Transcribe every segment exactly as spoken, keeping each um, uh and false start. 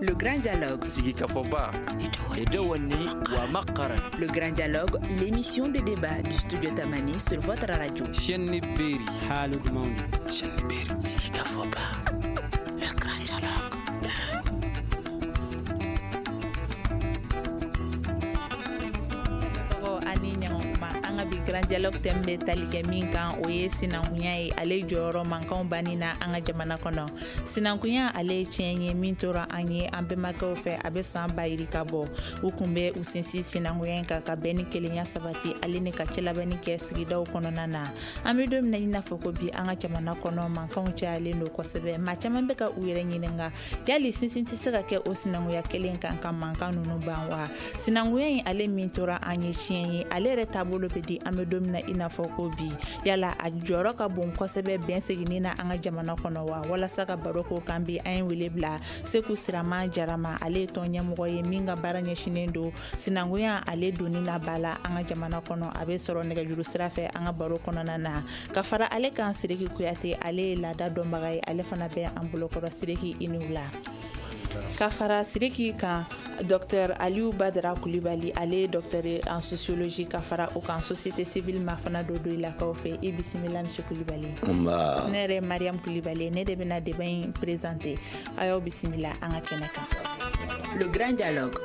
Le Grand Dialogue. Sigi Kafoba. Edouani Ouamakaran. Le Grand Dialogue, l'émission de débat du studio Tamani sur votre radio. Chenni Beri. Halud Mauni. Chenni Beri. Sigi Kafoba. Le Grand Dialogue. Bi Grand Dialogue tembe talike min kan o ye sinankunya ye ale jɔyɔrɔ mankanw banni na an ka jamana kɔnɔ. Sinankunya ale tiɲɛ ye min tora an ye an bɛnbakɛw fɛ a bɛ san ba yiri ka bɔ. U kun bɛ u sinsin sinankunya in kan ka bɛn ni kelenya sabati ale ni ka cɛlabɛnni kɛ sigidaw kɔnɔna na. An bɛ don min na i n'a fɔ ko bi an ka jamana kɔnɔ mankanw cayalen don kosɛbɛ. Maa caman bɛ ka u yɛrɛ ɲininka yali sinsin tɛ se ka kɛ o sinankunya kelen kan ka mankan ninnu ban wa? Sinankunya in ale min tora an ye tiɲɛ ye ale yɛrɛ taabolo bɛ di an bɛ don min na i n'a fɔ ko bi yala a jɔyɔrɔ ka bon kosɛbɛ bɛn seginni na an ka jamana kɔnɔ wa? Walasa ka baro ko kan bi an ye wele bila Seku Sirama Jarama ale ye tɔn ɲɛmɔgɔ ye min ka baara ɲɛsinnen don sinankunya ale donni na ba la an ka jamana kɔnɔ. A bɛ sɔrɔ nɛgɛjuru sira fɛ an ka baro kɔnɔna na. Ka fara ale kan Sidiki Kuyate ale ye laada dɔnbaga ye ale fana bɛ an bolokɔrɔ. Sidiki i ni wula. Ka fara Sidiki kan Docteur Aliou Badara Coulibaly ale ye docteur en sociologie ka fara o kan société civile ma fana dɔ don i lakaw fɛ. I bisimila monsieur Coulibaly. Ne yɛrɛ Mariam Coulibaly ne de bɛna débat in présenter. A y'aw bisimila an ka kɛnɛ kan. Le Grand Dialogue.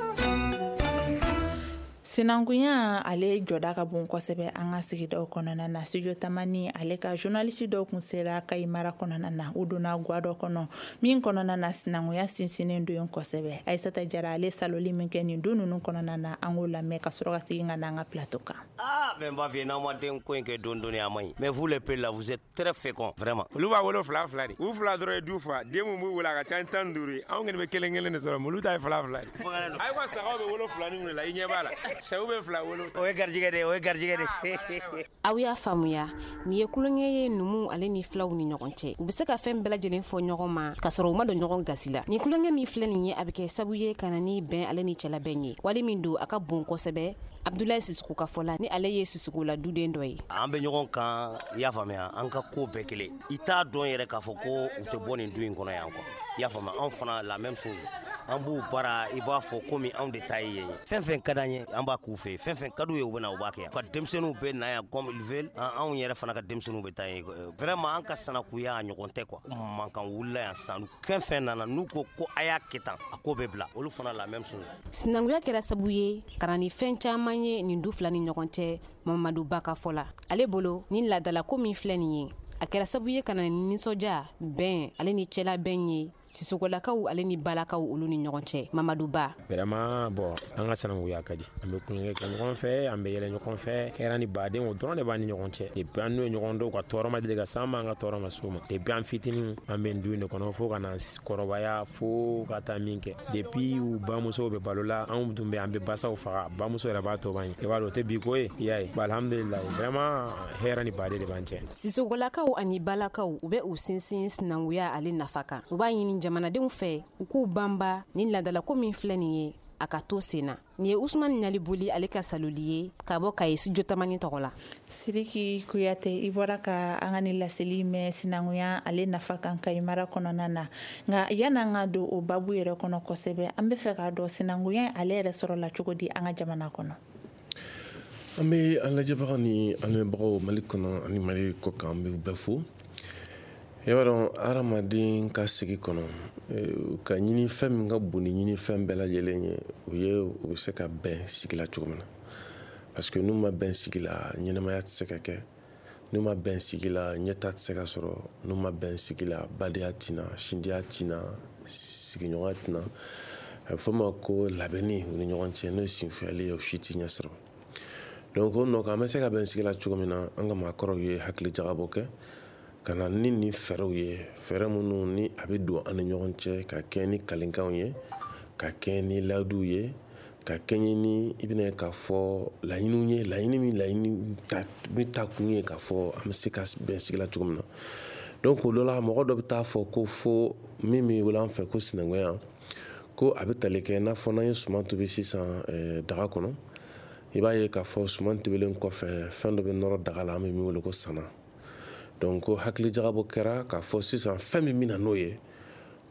Sinankunya ale jɔda ka bon kosɛbɛ an ka sigidaw kɔnɔna na. Studio Tamani ale ka journaliste dɔw kun sera Kayi mara kɔnɔna na. U donna gwa dɔ kɔnɔ min kɔnɔna na sinankunya sinsinnen don kosɛbɛ. Aissata Jara ale saloli min kɛ nin don ninnu kɔnɔna na an k'o lamɛn ka sɔrɔ ka segin ka na an ka plateau kan. Ah, mais b'a fɛ n'aw ma den ko in kɛ don donni a man ɲi. Mais vous les pays là vous êtes très féconds vraiment. Olu b'a wolo fila fila de. U fila dɔrɔn ye du fa. Den mun b'u wolo a ka ca tan duuru ye. Anw kɔni bɛ kelen kelen de sɔrɔ. Olu ta ye fila fila de. Ayiwa sagaw bɛ wolo fila ni la i ɲɛ b'a la. Sɛw bɛ fila wolo. O ye garijɛgɛ de, o ye garijɛgɛ de. Aw y'a faamuya nin ye kulonkɛ ye numu ale ni filaw ni ɲɔgɔn cɛ. U bɛ se ka fɛn bɛɛ lajɛlen fɔ ɲɔgɔn ma ka sɔrɔ u ma don ɲɔgɔn gasi la. Nin kulonkɛ min filɛ nin ye a bɛ kɛ sabu ye ka na ni bɛn ale ni cɛla bɛn ye. Wali min don a ka bon kosɛbɛ. Abdoulaye Sissoko ka fɔ la ni ale ye Sissoko la duden dɔ ye. An bɛ ɲɔgɔn kan i y'a faamuya an ka ko bɛɛ kelen. I t'a dɔn yɛrɛ k'a fɔ ko u tɛ bɔ nin du in kɔnɔ yan quoi. I y'a faamuya anw fana la même chose. An b'u baara i b'a fɔ komi anw de ta ye yen. Fɛn fɛn ka d'an ye an b'a k'u fɛ. Fɛn fɛn ka d'u ye u bɛ na u b'a kɛ yan. Ka denmisɛnninw bɛ na yan comme ils veulent. Anw yɛrɛ fana ka denmisɛnninw bɛ taa yen. Vraiment an ka sanakuya a ɲɔgɔn tɛ quoi. Mankan wulila yan san. Fɛn fɛn nana n'u ko ko a y'a kɛ tan a ko bɛ bila. Olu fana la même chose. Sinankunya kɛra sabu ye ka na ni fɛn caman ye nin du fila ni ɲɔgɔn cɛ. Mamadu Ba ka fɔ la. Ale bolo ni laadala ko min filɛ nin ye a kɛra sabu ye ka na ni nisɔndiya bɛn ale ni cɛla bɛn ye. Sisokolakaw ale ni balakaw olu ni ɲɔgɔn cɛ. Mamadu Ba. Vraiment bon an ka sinankunya ka di. An bɛ kulonkɛ kɛ ɲɔgɔn fɛ, an bɛ yɛlɛ ɲɔgɔn fɛ. Hɛrɛ ni baden o dɔrɔn de b'an ni ɲɔgɔn cɛ. Depuis an n'o ye ɲɔgɔn dɔn ka tɔɔrɔ ma deli ka s'an ma an ka tɔɔrɔ ma s'o ma. Depuis an fitinin an bɛ nin du in de kɔnɔ fo ka na kɔrɔbaya fo ka taa min kɛ. Depuis u bamusow bɛ balo la anw tun bɛ an bɛ basaw faga. Bamuso yɛrɛ b'a to ban ye. I b'a dɔn o tɛ bi ko ye. I y'a ye. Alhamdulillah vraiment hɛrɛ ni baden de b'an cɛ. Sisokolakaw ani balakaw u bɛ u sinsin sinankunya ale nafa kan. U b'a ɲini jamanadenw fɛ u k'u banba ni laadala ko min filɛ nin ye a ka to sen na. Nin ye Usmane Naliboli ale ka saloli ye ka bɔ Kayi Studio Tamani tɔgɔ la. Sidiki Kuyate i bɔra ka an ka ni laseli mɛn sinankunya ale nafa kan Kayi mara kɔnɔna na. Nka yan'an ka don o babu yɛrɛ kɔnɔ kosɛbɛ an bɛ fɛ k'a dɔn sinankunya ale yɛrɛ sɔrɔla cogo di an ka jamana kɔnɔ. An bɛ an lajɛbagaw ni an lamɛnbagaw Mali kɔnɔ ani Mali kɔ kan an bɛ u bɛɛ fo. I b'a dɔn hadamaden ka sigi kɔnɔ ka ɲini fɛn min ka bon ni ɲini fɛn bɛɛ lajɛlen ye o ye u bɛ se ka bɛn sigi la cogo min na. Parce que n'u ma bɛn sigi la ɲɛnamaya tɛ se ka kɛ. N'u ma bɛn sigi la ɲɛta tɛ se ka sɔrɔ. N'u ma bɛn sigi la badenya tina sindiya tina sigiɲɔgɔnya tina. A bɛ fɔ ma ko labɛnni u ni ɲɔgɔn cɛ n'o ye sinfiyali ye o si tɛ ɲɛ sɔrɔ. Donc o nɔ kan an bɛ se ka bɛn sigi la cogo min na an ka maakɔrɔw ye hakili jagabɔ kɛ. Ka na ni ni fɛɛrɛw ye fɛɛrɛ minnu ni a bɛ don an ni ɲɔgɔn cɛ ka kɛ ni kalenkanw ye ka kɛ ni layiduw ye ka kɛ ni i bɛna k'a fɔ laɲiniw ye laɲini min laɲini min ta kun ye k'a fɔ an bɛ se ka bɛn sigi la cogo min na. Donc o dɔ la mɔgɔ dɔ bɛ taa fɔ ko fo min bɛ wele an fɛ ko sinankunya ko a bɛ tali kɛ i n'a fɔ n'an ye suman tobi sisan daga kɔnɔ i b'a ye k'a fɔ suman tobilen kɔfɛ fɛn dɔ bɛ nɔrɔ daga la an bɛ min wele ko sana. Donc ko hakili jagabɔ kɛra k'a fɔ sisan fɛn min bɛna n'o ye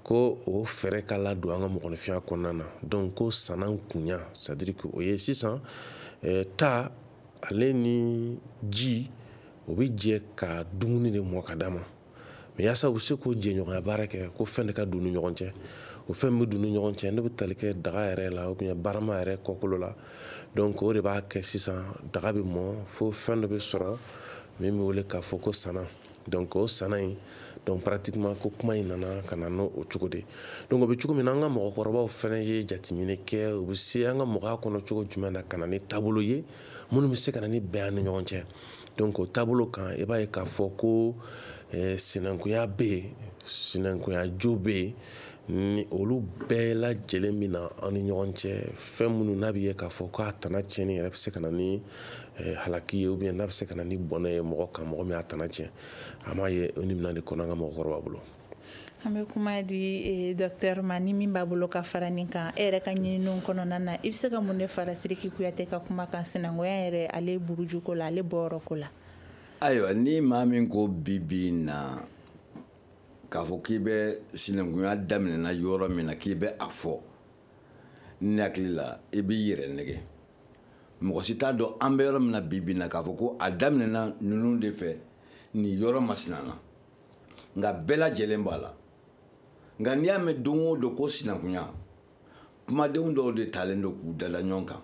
ko o fɛrɛ ka ladon an ka mɔgɔninfinya kɔnɔna na donc ko sanan kunya c'est à dire que o ye sisan eh, ta ale ni ji o bi jɛ ka dumuni de mɔ ka d'a ma mais yaasa u bɛ se k'o jɛɲɔgɔnya baara kɛ ko fɛn de ka don ni ɲɔgɔn cɛ o fɛn min bɛ don ni ɲɔgɔn cɛ ne bɛ tali kɛ daga yɛrɛ la ou bien barama yɛrɛ kɔkolo la donc o de b'a kɛ sisan daga bɛ mɔ fo fɛn dɔ bɛ sɔrɔ min bɛ wele k'a fɔ ko sanan donc o sanan in donc pratiquement ko kuma in nana ka na n'o cogo de donc o bɛ cogo min na an ka mɔgɔkɔrɔbaw fana ye jateminɛ kɛ u bɛ se an ka mɔgɔya kɔnɔ cogo jumɛn na ka na ni taabolo ye minnu bɛ se ka na ni bɛn ni ɲɔgɔn cɛ donc o taabolo kan i b'a ye k'a fɔ ko eh, sinankunya bɛ yen sinankunya jo bɛ yen ni olu bɛɛ lajɛlen min na an ni ɲɔgɔn cɛ fɛn minnu n'a bɛ ye k'a fɔ k'a tana tiɲɛni yɛrɛ bɛ se ka na ni eh, halaki ye ou bien n'a bɛ se ka na ni bɔnɛ ye mɔgɔ kan mɔgɔ min y'a tana tiɲɛ an b'a ye o ni minɛn de kɔnɔ an ka mɔgɔkɔrɔba bolo. an bɛ kuma di eh, docteur ma ni min b'a bolo ka fara nin kan e yɛrɛ ka ɲininiw kɔnɔna na i bɛ se ka mun de fara Sidiki Kuyate ka kuma kan sinankunya yɛrɛ ale burujuko la ale bɔyɔrɔ ko la. ayiwa ni maa min ko bi bi in na k'a fɔ k'i bɛ sinankunya daminɛna yɔrɔ min na k'i bɛ a fɔ ne hakili la i b'i yɛrɛ nɛgɛ mɔgɔ si t'a dɔn an bɛ yɔrɔ min na bi bi in na k'a fɔ ko a daminɛna ninnu de fɛ nin yɔrɔ masinana nka bɛɛ lajɛlen b'a la nka n'i y'a mɛn don o don ko sinankunya kumadenw dɔw de talen don k'u dala ɲɔgɔn kan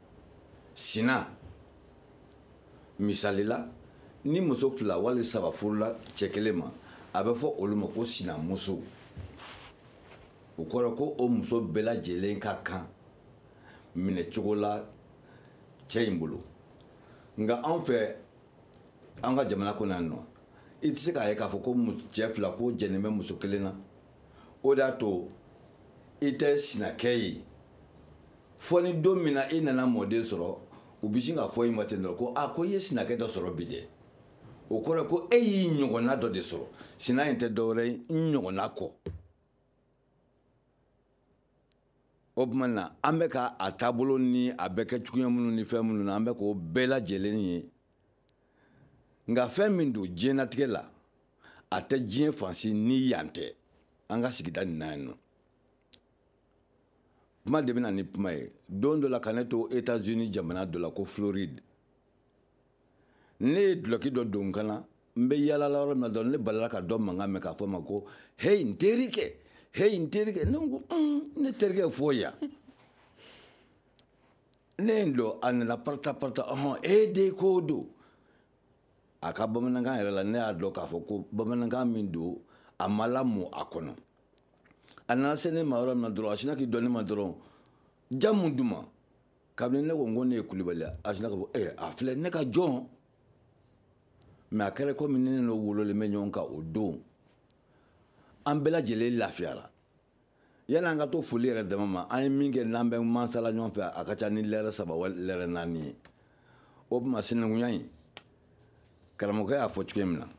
sina misali la ni muso fila wali saba furula cɛ kelen ma a bɛ fɔ olu ma ko sinamuso o kɔrɔ ko o muso bɛɛ lajɛlen ka kan minɛ cogo la cɛ in bolo nka anw fɛ an ka jamana kɔnɔ yan nɔ i tɛ se k'a ye k'a fɔ ko cɛ fila ko jɛnnen bɛ muso kelen na o de y'a to i tɛ sinakɛ ye fɔ ni don min na i nana mɔden sɔrɔ u bɛ sin ka fɔ i ma ten dɔrɔn ko a ko i ye sinakɛ dɔ sɔrɔ bi dɛ o kɔrɔ ko e y'i ɲɔgɔnna dɔ de sɔrɔ sina in tɛ dɔwɛrɛ ye n ɲɔgɔnna kɔ o tuma na an bɛ ka a taabolo ni a bɛ kɛ cogoya minnu ni fɛn minnu na an bɛ k'o bɛɛ lajɛlen ye nka fɛn min don diɲɛlatigɛ la a tɛ diɲɛ fansi ni yan tɛ an ka sigida nin na yan nɔ kuma de bɛ na ni kuma ye don dɔ la ka ne to États-Unis jamana dɔ la ko Floride ne ye duloki dɔ don n kan na n bɛ yaalala yɔrɔ min na dɔrɔn ne balala ka dɔ mankan mɛn k'a fɔ ma ko hey n terikɛ hey n terikɛ ne ko ne terikɛ fɔ yan ne ye n dɔn a nana parata parata ɔhɔn e de ko don a ka bamanankan yɛrɛ la ne y'a dɔn k'a fɔ ko bamanankan min don a ma lamɔ a kɔnɔ a nana se ne ma yɔrɔ min na dɔrɔn a sinna k'i dɔn ne ma dɔrɔn jamu dun ma kabini ne ko n ko ne ye Kulibali ye a sinna k'a fɔ ɛ a filɛ ne ka jɔn mɛ a kɛra komi ne n'o wololen bɛ ɲɔgɔn kan o don an bɛɛ lajɛlen lafiyara yanni an ka to foli yɛrɛ dama ma an ye min kɛ n'an bɛ mansala ɲɔgɔn fɛ a ka ca ni lɛrɛ saba wali lɛrɛ naani ye o tuma sinankunya in karamɔgɔkɛ y'a fɔ cogo min na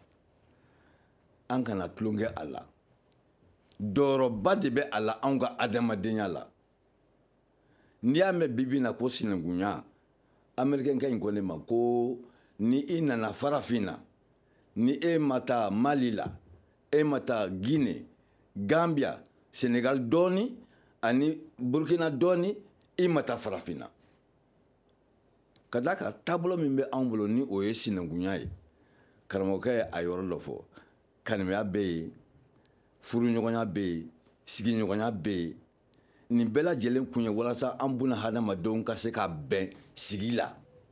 an kana tulonkɛ a la dɔyɔrɔba de bɛ a la anw ka adamadenya la n'i y'a mɛn bi bi in na ko sinankunya amerikɛnkɛ in ko ne ma ko ni i nana farafin na ni e ma taa Mali la e ma taa Guinée Gambia Sénégal dɔɔni ani Burkina dɔɔni i ma taa farafin na ka d'a kan taabolo min bɛ anw bolo ni o ye sinankunya ye karamɔgɔkɛ ye a yɔrɔ dɔ fɔ kaniya bɛ yen furuɲɔgɔnya bɛ yen sigiɲɔgɔnya bɛ yen nin bɛɛ lajɛlen kun ye walasa an buna hadamadenw ka se ka bɛn sigi la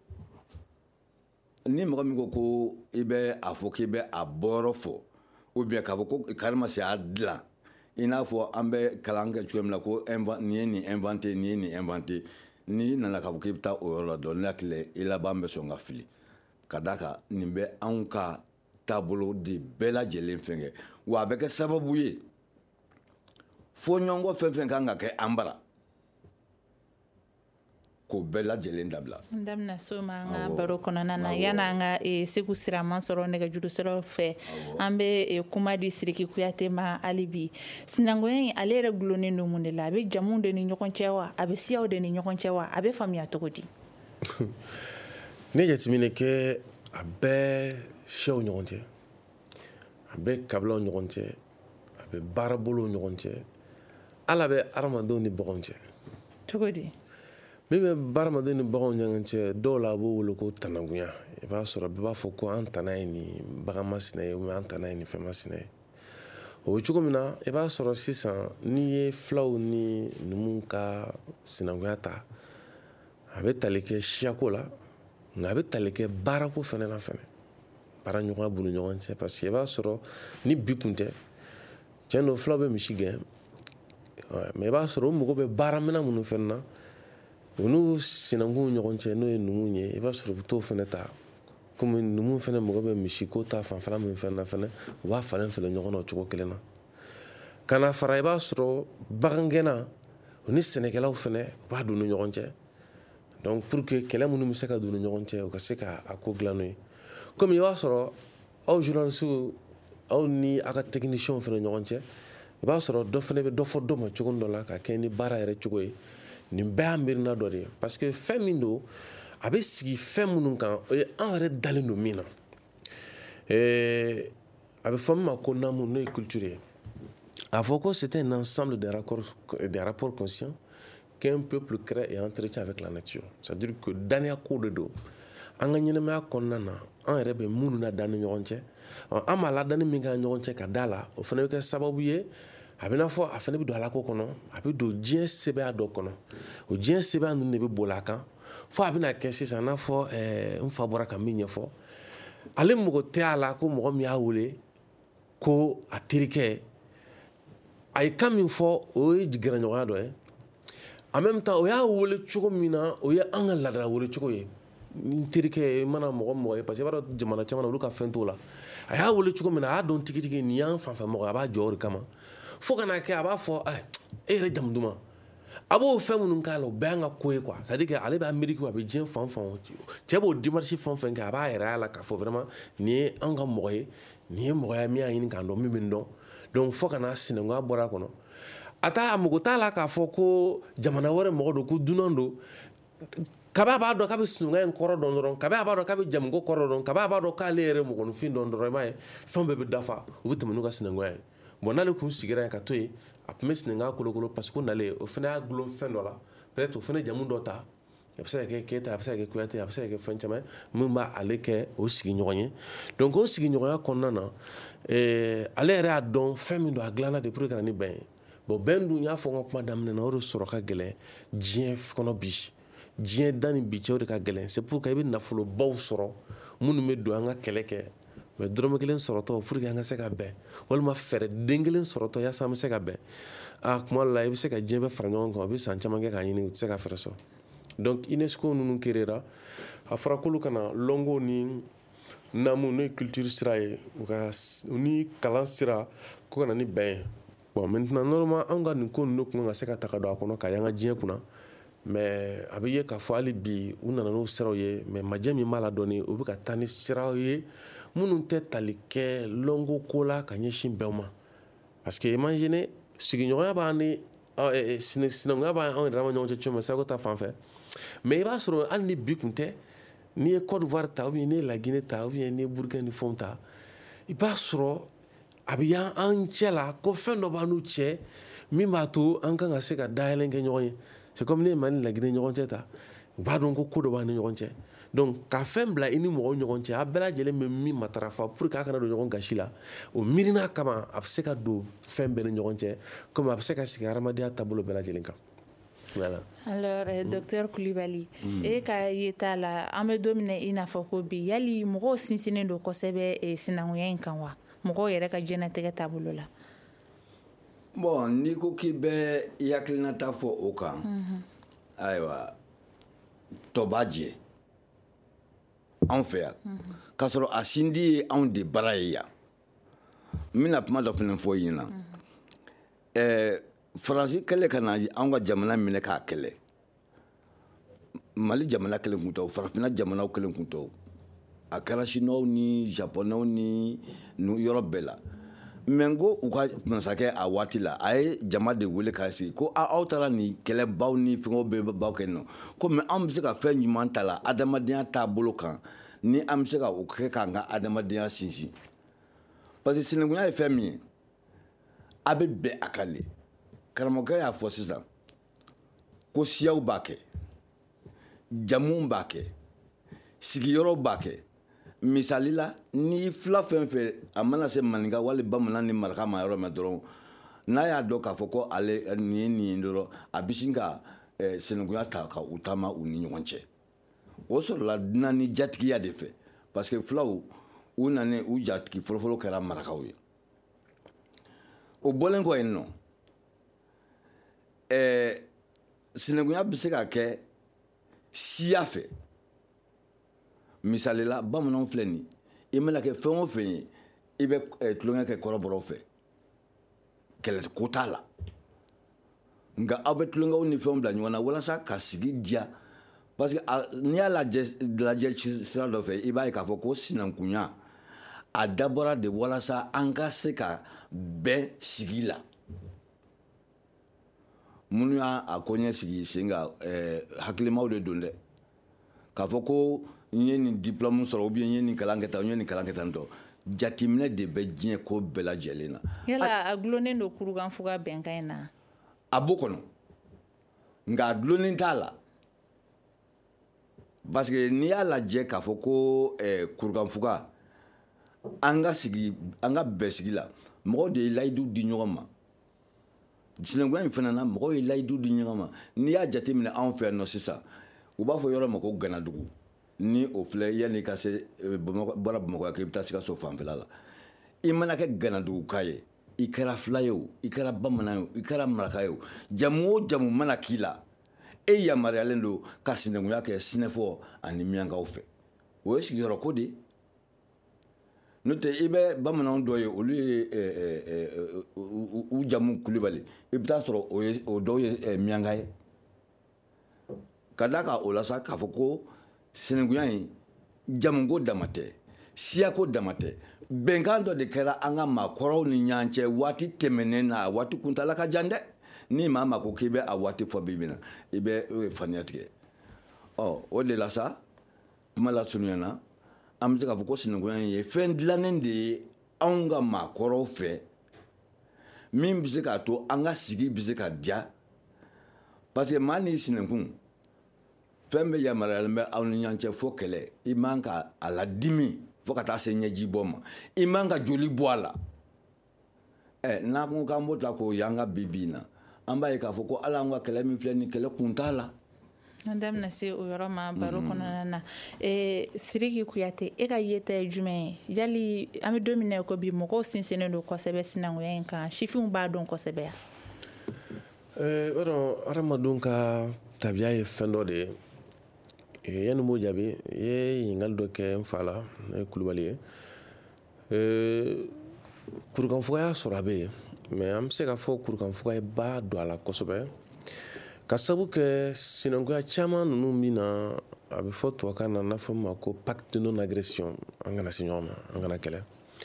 ni mɔgɔ min ko ko i bɛ a fɔ k'i bɛ a bɔyɔrɔ fɔ ou bien k'a fɔ ko karima se a dilan i n'a fɔ an bɛ kalan kɛ cogo min na ko nin ye nin inventé nin ye nin inventé n'i nana k'a fɔ k'i bɛ taa o yɔrɔ la dɔrɔn ne hakili i laban bɛ sɔn ka fili ka d'a kan nin bɛ anw ka taabolo de bɛɛ lajɛlen fɛn kɛ wa a bɛ kɛ sababu ye fo ɲɔgɔn fɛn fɛn kan ka kɛ an bara k'o bɛɛ lajɛlen dabila. n da bɛna so ma an ka baro kɔnɔna na yan'an ka Segu Siraman sɔrɔ nɛgɛjuru siraw fɛ an bɛ kuma di Sidiki Kuyate ma hali bi sinankunya in ale yɛrɛ gulonnen don mun de la a bɛ jamuw de ni ɲɔgɔn cɛ wa a bɛ siyaw de ni ɲɔgɔn cɛ wa a bɛ faamuya cogo di. ne jateminɛ kɛ a bɛ siyaw ɲɔgɔn cɛ a bɛ kabilaw ɲɔgɔn cɛ a bɛ baarabolow ɲɔgɔn cɛ ala bɛ adamadenw ni baganw cɛ cogo di min bɛ baaramadenw ni baganw ɲɔgɔn cɛ dɔw la a b'o wele ko tanakunya i b'a sɔrɔ bɛɛ b'a fɔ ko an tana ye nin bagan masina ye ou an tana ye nin fɛn masina ye o bɛ cogo min na i b'a sɔrɔ sisan n'i ye filaw ni numu ka sinankunya ta a bɛ tali kɛ siyako la nka a bɛ tali kɛ baarako fana na fɛnɛ baara ɲɔgɔnya b'u ni ɲɔgɔn cɛ parce que i b'a sɔrɔ ni bi kun tɛ tiɲɛ don filaw bɛ misi gɛn mais i b'a sɔrɔ o mago bɛ baaraminɛn minnu fɛnɛ na o n'u sinankunw ɲɔgɔn cɛ n'o ye numuw ye i b'a sɔrɔ u bɛ t'o fɛnɛ ta komi numuw fɛnɛ mago bɛ misiko ta fanfɛla min fɛnɛ na fɛnɛ u b'a falen falen ɲɔgɔn na o cogo kelen na ka na fara i b'a sɔrɔ bagangɛnna o ni sɛnɛkɛlaw fɛnɛ u b'a don ni ɲɔgɔn cɛ donc pour que kɛlɛ minnu bɛ se ka don ni ɲɔgɔn cɛ u ka se ka a ko dilan n'o ye komi i b'a sɔrɔ aw journalistes aw ni aw ka techniciens fɛnɛ ɲɔgɔn cɛ i b'a sɔrɔ dɔ fɛnɛ bɛ dɔ fɔ dɔ ma cogo dɔ la ka kɛ ni baara yɛrɛ cogo ye nin bɛɛ y'a miirina dɔ de ye parce que fɛn min don a bɛ sigi fɛn minnu kan o ye an yɛrɛ dalen don min na a bɛ fɔ min ma ko namu n'o ye culture ye a fɔ ko c'était un ensemble de rapports des rapports conscients qu'un peuple crée et entretient avec la nature c'est-à-dire que daniya ko de don an ka ɲɛnamaya kɔnɔna na an yɛrɛ bɛ minnu na dan ni ɲɔgɔn cɛ an ma ladani min k'an ɲɔgɔn cɛ ka da la o fana bɛ kɛ sababu ye a bɛ n'a fɔ a fana bɛ don ala ko kɔnɔ a bɛ don diɲɛ sɛbɛya dɔ kɔnɔ o diɲɛ sɛbɛya ninnu de bɛ boli a kan fo a bɛna kɛ sisan n'a fɔ n fa bɔra ka min ɲɛfɔ ale mɔgɔ tɛ a la ko mɔgɔ min y'a wele ko a terikɛ a ye kan min fɔ o ye gɛrɛɲɔgɔnya dɔ ye en même temps o y'a wele cogo min na o ye an ka ladala wele cogo ye n terikɛ i mana mɔgɔ mɔgɔ ye parce que i b'a dɔn jamana caman na olu ka fɛn t'o la a y'a wele cogo min na a y'a dɔn tigitigi nin y'an fanfɛ mɔgɔ a b'a jɔ o de kama fo ka n'a kɛ a b'a fɔ e yɛrɛ jamu duman a b'o fɛn minnu k'a la o bɛɛ y'an ka ko ye quoi c'est à dire que ale bɛ Amérique a bɛ diɲɛ fan fan cɛ b'o démarche fɛn o fɛn kɛ a b'a yɛrɛ y'a la k'a fɔ vraiment nin ye an ka mɔgɔ ye nin ye mɔgɔya min y'a ɲini k'an dɔn min bɛ n dɔn donc fo ka n'a sinankunya bɔra a kɔnɔ a t'a a mago t'a la k'a fɔ ko jamana wɛrɛ mɔgɔ don ko dunan don kabi a b'a dɔn k'a bɛ sinankunya in kɔrɔ dɔn dɔrɔn kabi a b'a dɔn k'a bɛ jamuko kɔrɔ dɔn kabi a b'a dɔn k'ale yɛrɛ mɔgɔninfin dɔn dɔrɔn i m'a ye fɛn bɛɛ bɛ dafa u bɛ tɛmɛ n'u ka sinankunya ye bon n'ale kun sigira yen ka to yen a tun bɛ sinankunya kolokolo parce que ko nalen o fana y'a gulon fɛn dɔ la peut-être o fana jamu dɔ ta a bɛ se ka kɛ Keyita a bɛ se ka kɛ Kuyate a bɛ se ka kɛ fɛn caman min b'ale kɛ o sigiɲɔgɔn ye donc o sigiɲɔgɔnya kɔnɔna na ale yɛrɛ y'a dɔn fɛn min don a dilanna de pour que ka na ni bɛn ye bon bɛn dun y'a fɔ n ka kuma daminɛ na o de sɔrɔ ka gɛlɛn diɲɛ kɔnɔ bi diɲɛ da ni bi cɛ o de ka gɛlɛn c'est pour que i bɛ nafolobaw sɔrɔ minnu bɛ don an ka kɛlɛ kɛ mais dɔrɔmɛ kelen sɔrɔtɔ pour que an ka se ka bɛn walima fɛɛrɛ den kelen sɔrɔtɔ yaasa an bɛ se ka bɛn a kuma dɔ la i bɛ se ka diɲɛ bɛɛ fara ɲɔgɔn kan o bɛ san caman kɛ k'a ɲini u tɛ se ka fɛɛrɛ sɔrɔ donc UNESCO ninnu créera a fɔra k'olu kana lɔngo ni namu n'o ye culture sira ye u ka u ni kalan sira ko ka na ni bɛn ye bon maintenant normalement an ka nin ko ninnu kun ka se ka ta ka don a kɔnɔ ka y'an ka diɲɛ kunna mais a bɛ ye k'a fɔ hali bi u nana n'o siraw ye mais majɛ min b'a la dɔɔni u bɛ ka taa ni siraw ye minnu tɛ tali kɛ lɔngo ko la ka ɲɛsin bɛnw ma parce que imagine sigiɲɔgɔnya b'an ni sinankunya b'an yɛrɛ dama ɲɔgɔn cɛ cogo min sirako ta fan fɛ mais i b'a sɔrɔ hali ni bi kun tɛ n'i ye Côte d'Ivoire ta ou bien n'i ye La Guinée ta ou bien n'i ye Burkina ni fɛnw ta i b'a sɔrɔ a bɛ y'an cɛ la ko fɛn dɔ b'an n'u cɛ min b'a to an kan ka se ka dayɛlɛ kɛ ɲɔgɔn ye c'est comme ne ye Mali ni La Guinée ɲɔgɔn cɛ ta u b'a dɔn ko ko dɔ b'an ni ɲɔgɔn cɛ donc ka fɛn bila i ni mɔgɔw ɲɔgɔn cɛ a bɛɛ lajɛlen bɛ min matarafa pour que a kana don ɲɔgɔn gasi la o miirina kama a bɛ se ka don fɛn bɛɛ ni ɲɔgɔn cɛ comme a bɛ se ka sigi hadamadenya taabolo bɛɛ lajɛlen kan voilà. Alors euh, docteur Coulibaly e ka yeta la an bɛ don min na i n'a fɔ ko bi yali mɔgɔw sinsinnen don kosɛbɛ sinankunya in kan wa mɔgɔw yɛrɛ ka diɲɛnatigɛ taabolo la bon n'i ko k'i bɛ i hakilinata fɔ o kan ayiwa tɔ b'a jɛ anw fɛ yan k'a sɔrɔ a sindi ye anw de baara ye yan n bɛna kuma dɔ fana fɔ i ɲɛna ɛɛ faransi kɛlɛ ka na anw ka jamana minɛ k'a kɛlɛ mali jamana kelen kun tɛ farafinna jamanaw kelen kun tɛ a kɛra siniwaw ni japonɛw ni yɔrɔ bɛɛ la mais n ko u ka masakɛ a waati la a ye jama de wele k'a sigi ko aw taara nin kɛlɛbaw ni fɛngɛw bɛɛ baw kɛ nɔ ko mais an bɛ se ka fɛn ɲuman ta la adamadenya taabolo kan ni an bɛ se ka o kɛ k'an ka adamadenya sinsin parce que sinankunya ye fɛn min ye a bɛ bɛn a kan de karamɔgɔkɛ y'a fɔ sisan ko siyaw b'a kɛ jamuw b'a kɛ sigiyɔrɔ b'a kɛ misali la ni fila fɛn fɛn a mana se maninka wali bamanan ni maraka ma yɔrɔ min dɔrɔn n'a y'a dɔn k'a fɔ ko ale nin ye nin ye dɔrɔn a bɛ sin ka sinankunya ta ka u taama u ni ɲɔgɔn cɛ o sɔrɔla dunan ni jatigiya de fɛ parce que filaw u nana u jatigi fɔlɔfɔlɔ kɛra marakaw ye o bɔlen kɔ yen nɔ ɛɛ sinankunya bɛ se ka kɛ siya fɛ misali la bamananw filɛ nin i mana kɛ fɛn o fɛn ye i bɛ tulonkɛ kɛ kɔrɔbɔrɔw fɛ kɛlɛ ko t'a la nka aw bɛ tulonkɛw ni fɛnw bila ɲɔgɔn na walasa ka sigi diya parce que n'i y'a lajɛ lajɛ sira dɔ fɛ i b'a ye k'a fɔ ko sinankunya a dabɔra de walasa an ka se ka bɛn sigi la minnu y'a ko ɲɛ sigi sen kan hakilimaw de don dɛ k'a fɔ ko n ye nin diplôme sɔrɔ ou bien n ye nin kalan kɛ tan n ye nin kalan kɛ tan tɔ jateminɛ de bɛ diɲɛ ko bɛɛ lajɛlen na yala a gulonnen don kurukanfuga bɛnkan in na a b'o kɔnɔ nka a dulonnen t'a la parce que n'i y'a lajɛ k'a fɔ ko eh, kurukanfuga an ka sigi an ka bɛn sigi la mɔgɔw de ye layidu di ɲɔgɔn ma sinankunya in fana na mɔgɔw ye layidu di ɲɔgɔn ma n'i y'a jateminɛ anw fɛ yan nɔ sisan u b'a fɔ yɔrɔ ma ko ganadugu ni o filɛ yanni ka se bɔra bamakɔ k'i bɛ taa sikaso fanfɛla la i mana kɛ ganaduguka ye i kɛra fila ye o i kɛra bamanan ye o i kɛra maraka ye o jamu o jamu mana k'i la e yamaruyalen don ka sinankunya kɛ sinɛfɔ ani miyankaw fɛ o ye sigiyɔrɔ ko de n'o tɛ i bɛ bamananw dɔ ye olu ye u jamu kulibali i bɛ taa sɔrɔ o ye o dɔw ye miyanka ye ka d'a kan o la sa k'a fɔ ko sinankunya in jamuko dama tɛ siyako dama tɛ bɛnkan dɔ de kɛra an ka maakɔrɔw ni ɲɔgɔn cɛ waati tɛmɛnen na a waati kuntala ka jan dɛ ni maa ma ko k'i bɛ a waati fɔ bi bi na i bɛ faniya tigɛ ɔ o de la sa kuma la surunyana an bɛ se k'a fɔ ko sinankunya in ye fɛn dilannen de ye anw ka maakɔrɔw fɛ min bɛ se k'a to an ka sigi bɛ se ka diya parce que maa n'i sinankun fɛn bɛ yamaruyalen bɛ aw ni ɲɔgɔn cɛ fo kɛlɛ i man ka a ladimi fo ka taa se ɲɛji bɔ ma i man ka joli bɔ a la ɛ n'an ko k'an b'o ta k'o y'an ka bi bi in na an b'a ye k'a fɔ ko hali an ka kɛlɛ min filɛ nin kɛlɛ kun t'a la an da bɛna se o yɔrɔ ma baro kɔnɔna na Sidiki Kuyate e ka yeta ye jumɛn ye yali an bɛ don min na ko bi mɔgɔw sinsinnen don kosɛbɛ sinankunya in kan sifinw b'a dɔn kosɛbɛ yan i b'a dɔn hadamadenw ka tabiya ye fɛn dɔ de ye yanni m'o jaabi i ye ɲininkali dɔ kɛ n fa la ne ye Kulubali ye kurukanfugaya sɔrɔ a bɛ yen mais an bɛ se k'a fɔ kurukanfugaya b'a don a la kosɛbɛ ka sabu kɛ sinankunya caman ninnu min na a bɛ fɔ tubabukan na n'a fɔ ma ko pacte de non agression an kana se ɲɔgɔn ma an kana kɛlɛ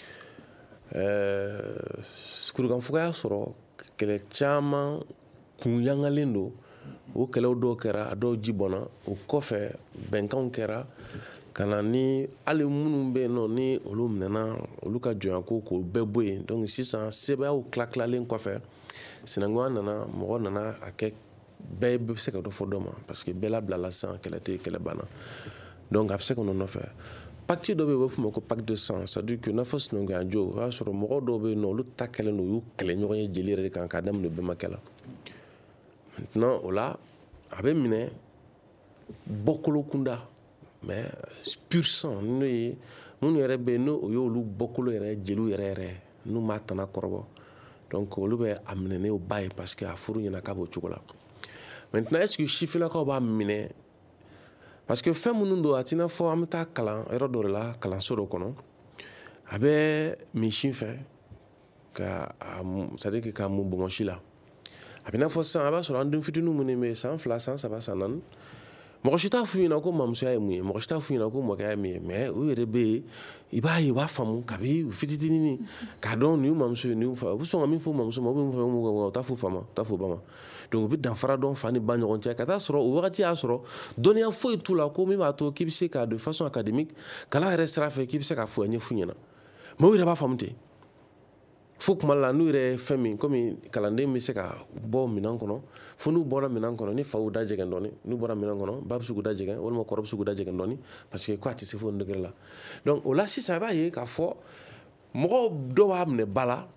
kurukanfugaya sɔrɔ kɛlɛ caman kun yangalen don o kɛlɛw dɔw kɛra a dɔw ji bɔnna o kɔfɛ bɛnkanw kɛra ka na ni hali minnu bɛ yen nɔ ni olu minɛna olu ka jɔnya ko k'o bɛɛ bɔ yen donc sisan sɛbɛnyaw tila-tilalen kɔfɛ sinankunya nana mɔgɔ nana a kɛ bɛɛ bɛ se ka dɔ fɔ dɔ ma parce que bɛɛ labilala sisan kɛlɛ tɛ kɛlɛ banna donc a bɛ se ka nɔfɛ pacte dɔ bɛ yen u b'a fɔ ma ko pacte de sang c'est à dire que n'a fɔ sinankunya jo o b'a sɔrɔ mɔgɔ dɔw bɛ yen nɔ olu ta kɛlen don u y'u kɛlɛ ɲɔgɔn ye jeli yɛrɛ de kan k'a daminɛ bɛnbakɛ la maintenant o la a bɛ minɛ bɔkolo kunda mais pur sang n'o ye minnu yɛrɛ bɛ yen n'o y'olu bɔkolo yɛrɛ jeliw yɛrɛ yɛrɛ n'u m'a tana kɔrɔbɔ donc olu bɛ a minɛ n'o ba ye parce que a furu ɲɛna k'a b'o cogo la maintenant est-ce que sifinnakaw b'a minɛ parce que fɛn minnu don a t'i n'a fɔ an bɛ taa kalan yɔrɔ dɔ de la kalanso dɔ kɔnɔ a bɛ misi fɛ ka c'est à dire k'a mun bɔnbɔnsi la a bɛ n'a fɔ sisan a b'a sɔrɔ an den fitininw minnu bɛ yen san fila san saba san naani mɔgɔ si t'a f'u ɲɛna ko mamusoya ye mun ye mɔgɔ si t'a f'u ɲɛna ko mɔkɛya ye mun ye mais u yɛrɛ bɛ yen i b'a ye u b'a faamu kabi u fitinin k'a dɔn nin y'u mamuso ye nin y'u fa u bɛ sɔn ka min fɔ u mamuso ma u bɛ min fɔ mun kɛ u t'a f'u fa ma u t'a f'u ba ma donc u bɛ danfara dɔn fa ni ba ɲɔgɔn cɛ ka taa sɔrɔ o wagati y'a sɔrɔ dɔnniya foyi t'u la ko min b'a to k'i bɛ se ka de façon académique kalan yɛrɛ sira fɛ k'i bɛ se k'a fɔ a ɲɛf'u ɲɛna mais u yɛrɛ b'a faamu ten fo kuma la n'u yɛrɛ fɛn min komi kalanden bɛ se ka bɔ minɛn kɔnɔ fo n'u bɔra minɛn kɔnɔ ni faw da jɛgɛn dɔɔni n'u bɔra minɛn kɔnɔ ba bɛ se k'u da jɛgɛn walima kɔrɔ bɛ se k'u da jɛgɛn dɔɔni parce que ko a tɛ se fo nin degré la donc o la sisan i b'a ye k'a fɔ mɔgɔw dɔw b'a minɛ ba la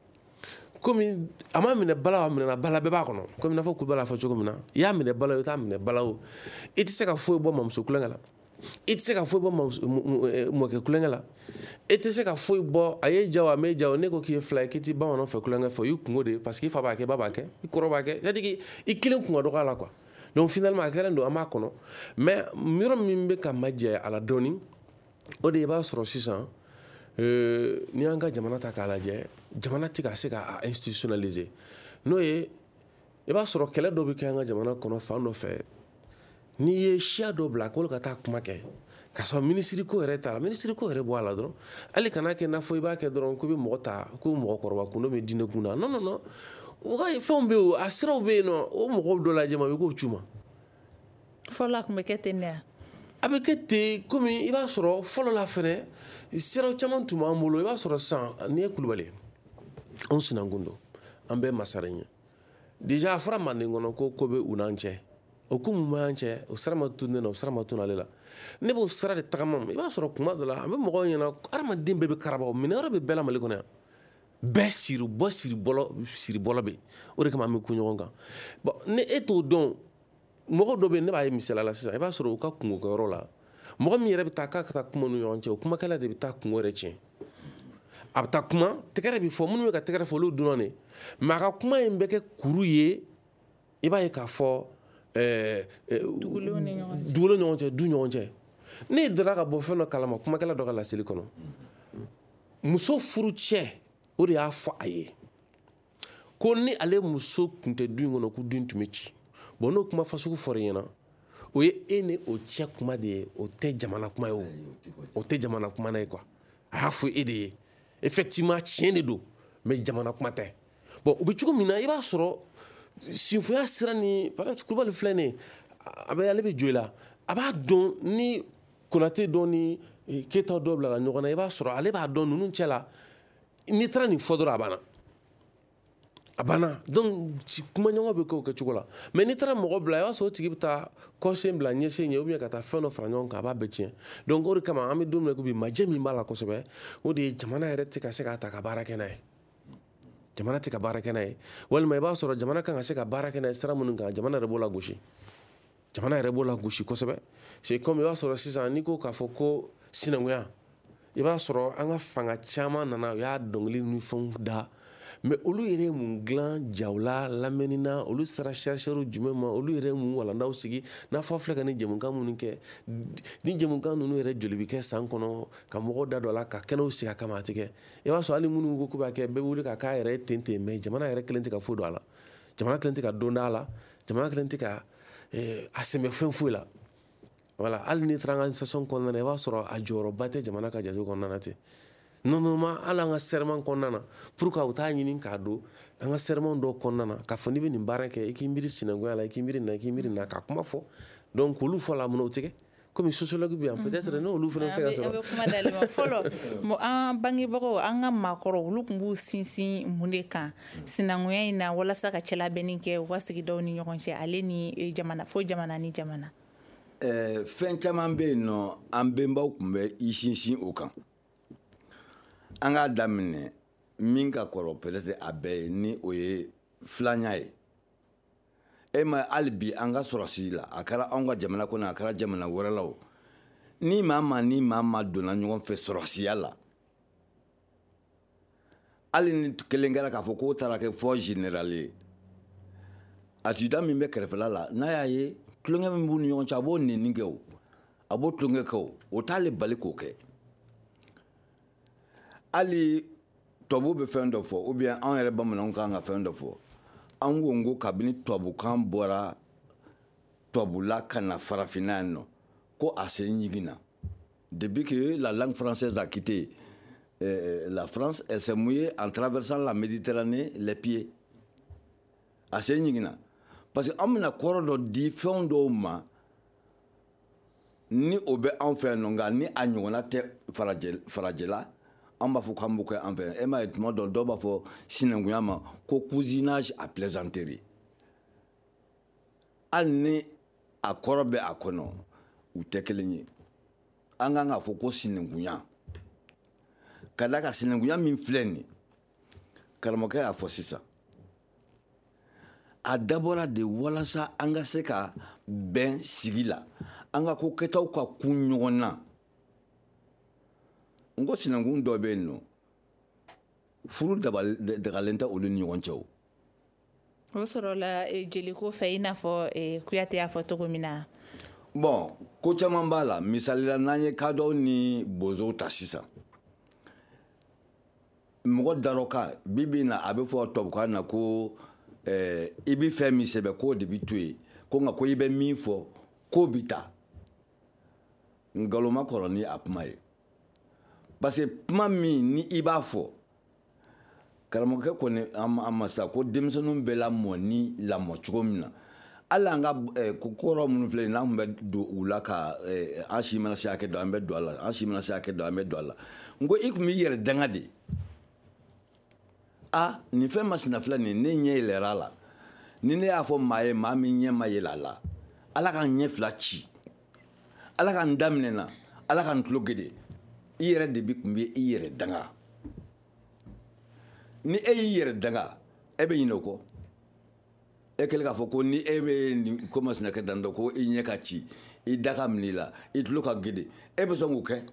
komi a ma minɛ bala a minɛna bala bɛɛ b'a kɔnɔ komi i n'a fɔ Kulibali y'a fɔ cogo min na i y'a minɛ bala o i t'a minɛ bala o i tɛ se ka foyi bɔ mamuso kulonkɛ la i tɛ se ka foyi bɔ mɔkɛ kulonkɛ la i tɛ se ka foyi bɔ a ye ja o a m'e ja o ne ko k'i ye fila ye k'i tɛ bamananw fɛ kulonkɛ fɔ i y'u kungo de parce que i fa b'a kɛ i ba b'a kɛ i kɔrɔ b'a kɛ c'est à dire i kelen kun ka dɔgɔ a la quoi donc finalement a kɛlen don an b'a kɔnɔ mais yɔrɔ min bɛ ka majɛ a la dɔɔni o de i b'a sɔrɔ sisan n'i y'an ka jamana ta k'a lajɛ jamana tɛ ka se ka institutionnaliser n'o ye i b'a sɔrɔ kɛlɛ dɔ bɛ kɛ an ka jamana kɔnɔ fan dɔ fɛ n'i ye siya dɔ bila k'olu ka taa kuma kɛ k'a sɔrɔ minisiri ko yɛrɛ t'a la minisiri ko yɛrɛ bɔ a la dɔrɔn hali kana kɛ n'a fɔ i b'a kɛ dɔrɔn ko i bɛ mɔgɔ ta ko mɔgɔkɔrɔba kun dɔ bɛ diinɛ kun na non non non o ka fɛnw bɛ yen a siraw bɛ yen nɔ o mɔgɔw dɔ lajɛ ma i k'o c'u ma fɔlɔ a tun bɛ kɛ ten de a bɛ kɛ ten komi i b'a sɔrɔ fɔlɔ la fɛnɛ siraw caman tun b'an bolo i b'a sɔrɔ sisan n'i ye Kulibali anw sinankun don an bɛɛ masaren ye déjà a fɔra manden kɔnɔ ko ko bɛ u n'an cɛ o ko mun b'an cɛ o sira ma tunu ne na o sira ma tunu ale la ne b'o sira de tagama i b'a sɔrɔ kuma dɔ la an bɛ mɔgɔw ɲɛna hadamaden bɛɛ bɛ karaba minɛ yɔrɔ bɛ bɛɛ la Mali kɔnɔ yan bɛɛ siri bɔ siri bɔlɔ siri bɔlɔ bɛ o de kama an bɛ ku ɲɔgɔn kan bon ni e t'o dɔn mɔgɔ dɔ bɛ yen ne b'a ye misaliya la sisan i b'a sɔrɔ u ka kungo kɛ yɔrɔ la mɔgɔ min yɛrɛ bɛ taa k'a ka taa kuma ni ɲɔgɔn cɛ o kumakɛla de bɛ taa kungo yɛrɛ tiɲɛ a bɛ taa kuma tɛgɛrɛ bɛ fɔ minnu bɛ ka tɛgɛrɛ fɔ olu dɔrɔn de mais a ka kuma in bɛ kɛ kuru ye i b'a ye k'a fɔ dugulenw ni ɲɔgɔn cɛ du ɲɔgɔn cɛ ne dara ka bɔ fɛn dɔ kalama kumakɛla dɔ ka laseli kɔnɔ muso furu cɛ o de y'a fɔ a ye ko ni ale muso tun tɛ du in kɔnɔ ko du in tun bɛ ci bon n'o kuma fasugu fɔra i ɲɛna o ye e ni o cɛ kuma de ye o tɛ jamana kuma ye o o tɛ jamana kuma na ye quoi a y'a fɔ e de ye effectivement tiɲɛ de don mais jamana kuma tɛ bon o bɛ cogo min na i b'a sɔrɔ sinfonya sira ni par exemple Kulibali filɛ nin ye a bɛ ale bɛ jɔ i la a b'a dɔn ni Konate dɔ ni Keyita dɔ bila ɲɔgɔn na i b'a sɔrɔ ale b'a dɔn ninnu cɛ la n'i taara nin fɔ dɔrɔn a banna a banna donc kuma ɲɔgɔn bɛ kɛ o kɛcogo la mais n'i taara mɔgɔ bila i b'a sɔrɔ o tigi bɛ taa kɔsen bila ɲɛsen ɲɛ ou bien ka taa fɛn dɔ fara ɲɔgɔn kan a b'a bɛɛ tiɲɛ donc o de kama an bɛ don min na ko bi majɛ min b'a la kosɛbɛ o de ye jamana yɛrɛ tɛ ka se k'a ta ka baara kɛ n'a ye jamana tɛ ka baara kɛ n'a ye walima i b'a sɔrɔ jamana kan ka se ka baara kɛ n'a ye sira minnu kan jamana yɛrɛ b'o la gosi jamana yɛrɛ b'o la gosi kosɛbɛ c'est comme i b'a sɔrɔ sisan n'i ko k'a fɔ ko sinankunya i b'a sɔrɔ an ka fanga caman nana u y'a dɔnkili ni fɛnw da mais olu yɛrɛ ye mun dilan jaw la lamɛnni na olu sera chercheurs jumɛn ma olu yɛrɛ ye mun walandaw sigi n'a fɔ filɛ ka ni jɛmukan minnu kɛ ni jɛmukan ninnu yɛrɛ joli bɛ kɛ san kɔnɔ ka mɔgɔw da dɔ la ka kɛnɛw sigi a kama a tɛ kɛ i b'a sɔrɔ hali minnu ko k'u b'a kɛ bɛɛ bɛ wuli ka k'a yɛrɛ ye ten ten mais jamana yɛrɛ kelen tɛ ka foyi don a la jamana kelen tɛ ka don da a la jamana kelen tɛ ka a sɛmɛ fɛn foyi la voilà hali n'i taara an ka administration kɔnɔna na i b'a sɔrɔ a jɔyɔrɔba tɛ jamana ka jate kɔnɔna na ten normalement hali an ka serment kɔnɔna na pour que u t'a ɲini k'a don an ka serment dɔw kɔnɔna na k'a fɔ n'i bɛ nin baara kɛ i k'i miiri sinankunya la i k'i miiri nin na i k'i miiri nin na ka kuma fɔ donc olu fɔ la mun na o tɛ kɛ komi sociologue bɛ yan peut-être n'olu fana bɛ se ka sɔrɔ. a bɛ kuma d'ale ma fɔlɔ an bangebagaw an ka maakɔrɔw olu tun b'u sinsin mun de kan sinankunya in na walasa ka cɛlabɛnni kɛ u ka sigidaw ni ɲɔgɔn cɛ ale ni jamana fo jamana ni jamana. fɛn caman bɛ yen nɔ an bɛnbaw tun bɛ i sinsin o kan an k'a daminɛ min ka kɔrɔ peut-être a bɛɛ ye ni o ye filanya ye e ma hali bi an ka sɔrɔsi la a kɛra anw ka jamana kɔnɔ a kɛra jamana wɛrɛ la o ni maa ma ni maa ma donna ɲɔgɔn fɛ sɔrɔsiya la hali ni kelen kɛra k'a fɔ k'o taara kɛ fɔ général ye adjudant min bɛ kɛrɛfɛla la n'a y'a ye tulonkɛ min b'u ni ɲɔgɔn cɛ a b'o nɛni kɛ o a b'o tulonkɛ kɛ o o t'ale bali k'o kɛ hali tubabu bɛ fɛn dɔ fɔ ou bien anw yɛrɛ bamananw kan ka fɛn dɔ fɔ an ko n ko kabini tubabukan bɔra tubabula ka na farafinna yan nɔ ko a se ɲiginna depuis que la langue française a quitté euh, la France elle s'est mouillée en traversant la Méditerranée les pieds a se ɲiginna parce que an bɛna kɔrɔ dɔ di fɛn dɔw ma ni o bɛ anw fɛ yan nɔ nka ni a ɲɔgɔnna tɛ farajɛ farajɛla an b'a fɔ k'an b'o kɛ an fɛ e m'a ye tuma dɔ dɔw b'a fɔ sinankunya ma ko cousinage à plaisanterie hali ni a kɔrɔ bɛ a kɔnɔ u tɛ kelen ye an kan k'a fɔ ko sinankunya ka da ka sinankunya min filɛ nin karamɔgɔkɛ y'a fɔ sisan a dabɔra de walasa an ka se ka bɛn sigi la an ka ko kɛtaw ka kun ɲɔgɔn na n ko sinankun dɔ bɛ yen nɔ furu dagalen tɛ olu ni ɲɔgɔn cɛ o o sɔrɔla jeliko fɛ i n'a fɔ kuyate y'a fɔ cogo min na bɔn ko caman b'a la misalila n'an ye kadɔw ni bozow ta sisan mɔgɔ darɔ ka bi bi in na a bɛ fɔ tubabukan na ko eh, i bɛ fɛn min sɛbɛn k'o de bɛ to yen ko nka ko i bɛ min fɔ k'o bɛ ta ngaloma kɔrɔ ni a kuma ye parce que kuma min ni i b'a fɔ karamɔgɔkɛ kɔni an ma sa ko denmisɛnninw bɛ lamɔ ni lamɔ cogo min na hali an ka kɔrɔ minnu filɛ nin n'an tun bɛ don u la ka an si mana se hakɛ dɔ an bɛ don a la an si mana se hakɛ dɔ an bɛ don a la n ko i tun b'i yɛrɛ danga de a nin fɛn masina filɛ nin ne ɲɛ yɛlɛra a la ni ne y'a fɔ maa ye maa min ɲɛ ma yɛlɛ a la ala ka n ɲɛ fila ci ala ka n daminɛ na ala ka n tulo gede i yɛrɛ de bi tun bɛ i yɛrɛ danga ni e y'i yɛrɛ danga e bɛ ɲinɛ o kɔ e kɛlen k'a fɔ ko ni e bɛ nin ko masina kɛ dan dɔ ko i ɲɛ ka ci i da ka minɛ i la i tulo ka gede e bɛ sɔn k'o kɛ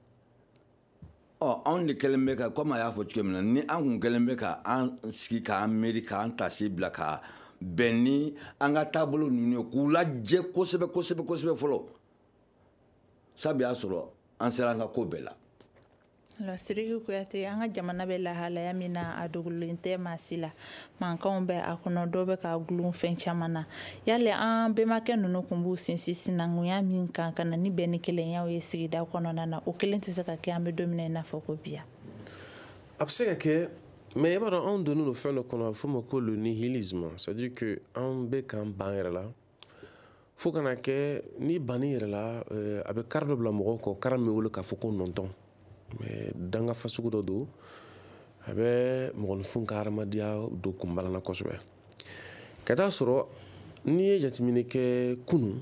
ɔ anw de kɛlen bɛ ka komi a y'a fɔ cogo min na ni an kun kɛlen bɛ ka an sigi k'an miiri k'an taasi bila ka bɛn ni an ka taabolo ninnu ye k'u lajɛ kosɛbɛ kosɛbɛ kosɛbɛ fɔlɔ sabu y'a sɔrɔ an sera an ka ko bɛɛ la. Alors Sidiki Kuyate an ka jamana bɛ lahalaya min na a dogolen tɛ maa si la mankanw bɛ a kɔnɔ dɔw bɛ ka gulon fɛn caman na yali an bɛnbakɛ ninnu tun b'u sinsin sinankunya min kan ka na ni bɛn ni kelenyaw ye sigida kɔnɔna na o kelen tɛ se ka kɛ an bɛ don min na i n'a fɔ ko bi. A bɛ se ka kɛ mais i b'a dɔn anw donnen don fɛn dɔ kɔnɔ a bɛ fɔ o ma ko le nihilisme c'est-à-dire que an bɛ k'an ban yɛrɛ la fo ka na kɛ ni banni yɛrɛ la a bɛ kari dɔ bila mɔgɔw kɔ kari min wele k'a fɔ ko nɔntɔn mais danga fasugu dɔ don a bɛ mɔgɔninfin ka hadamadenya don kunbalana kosɛbɛ ka taa sɔrɔ n'i ye jateminɛ kɛ kunun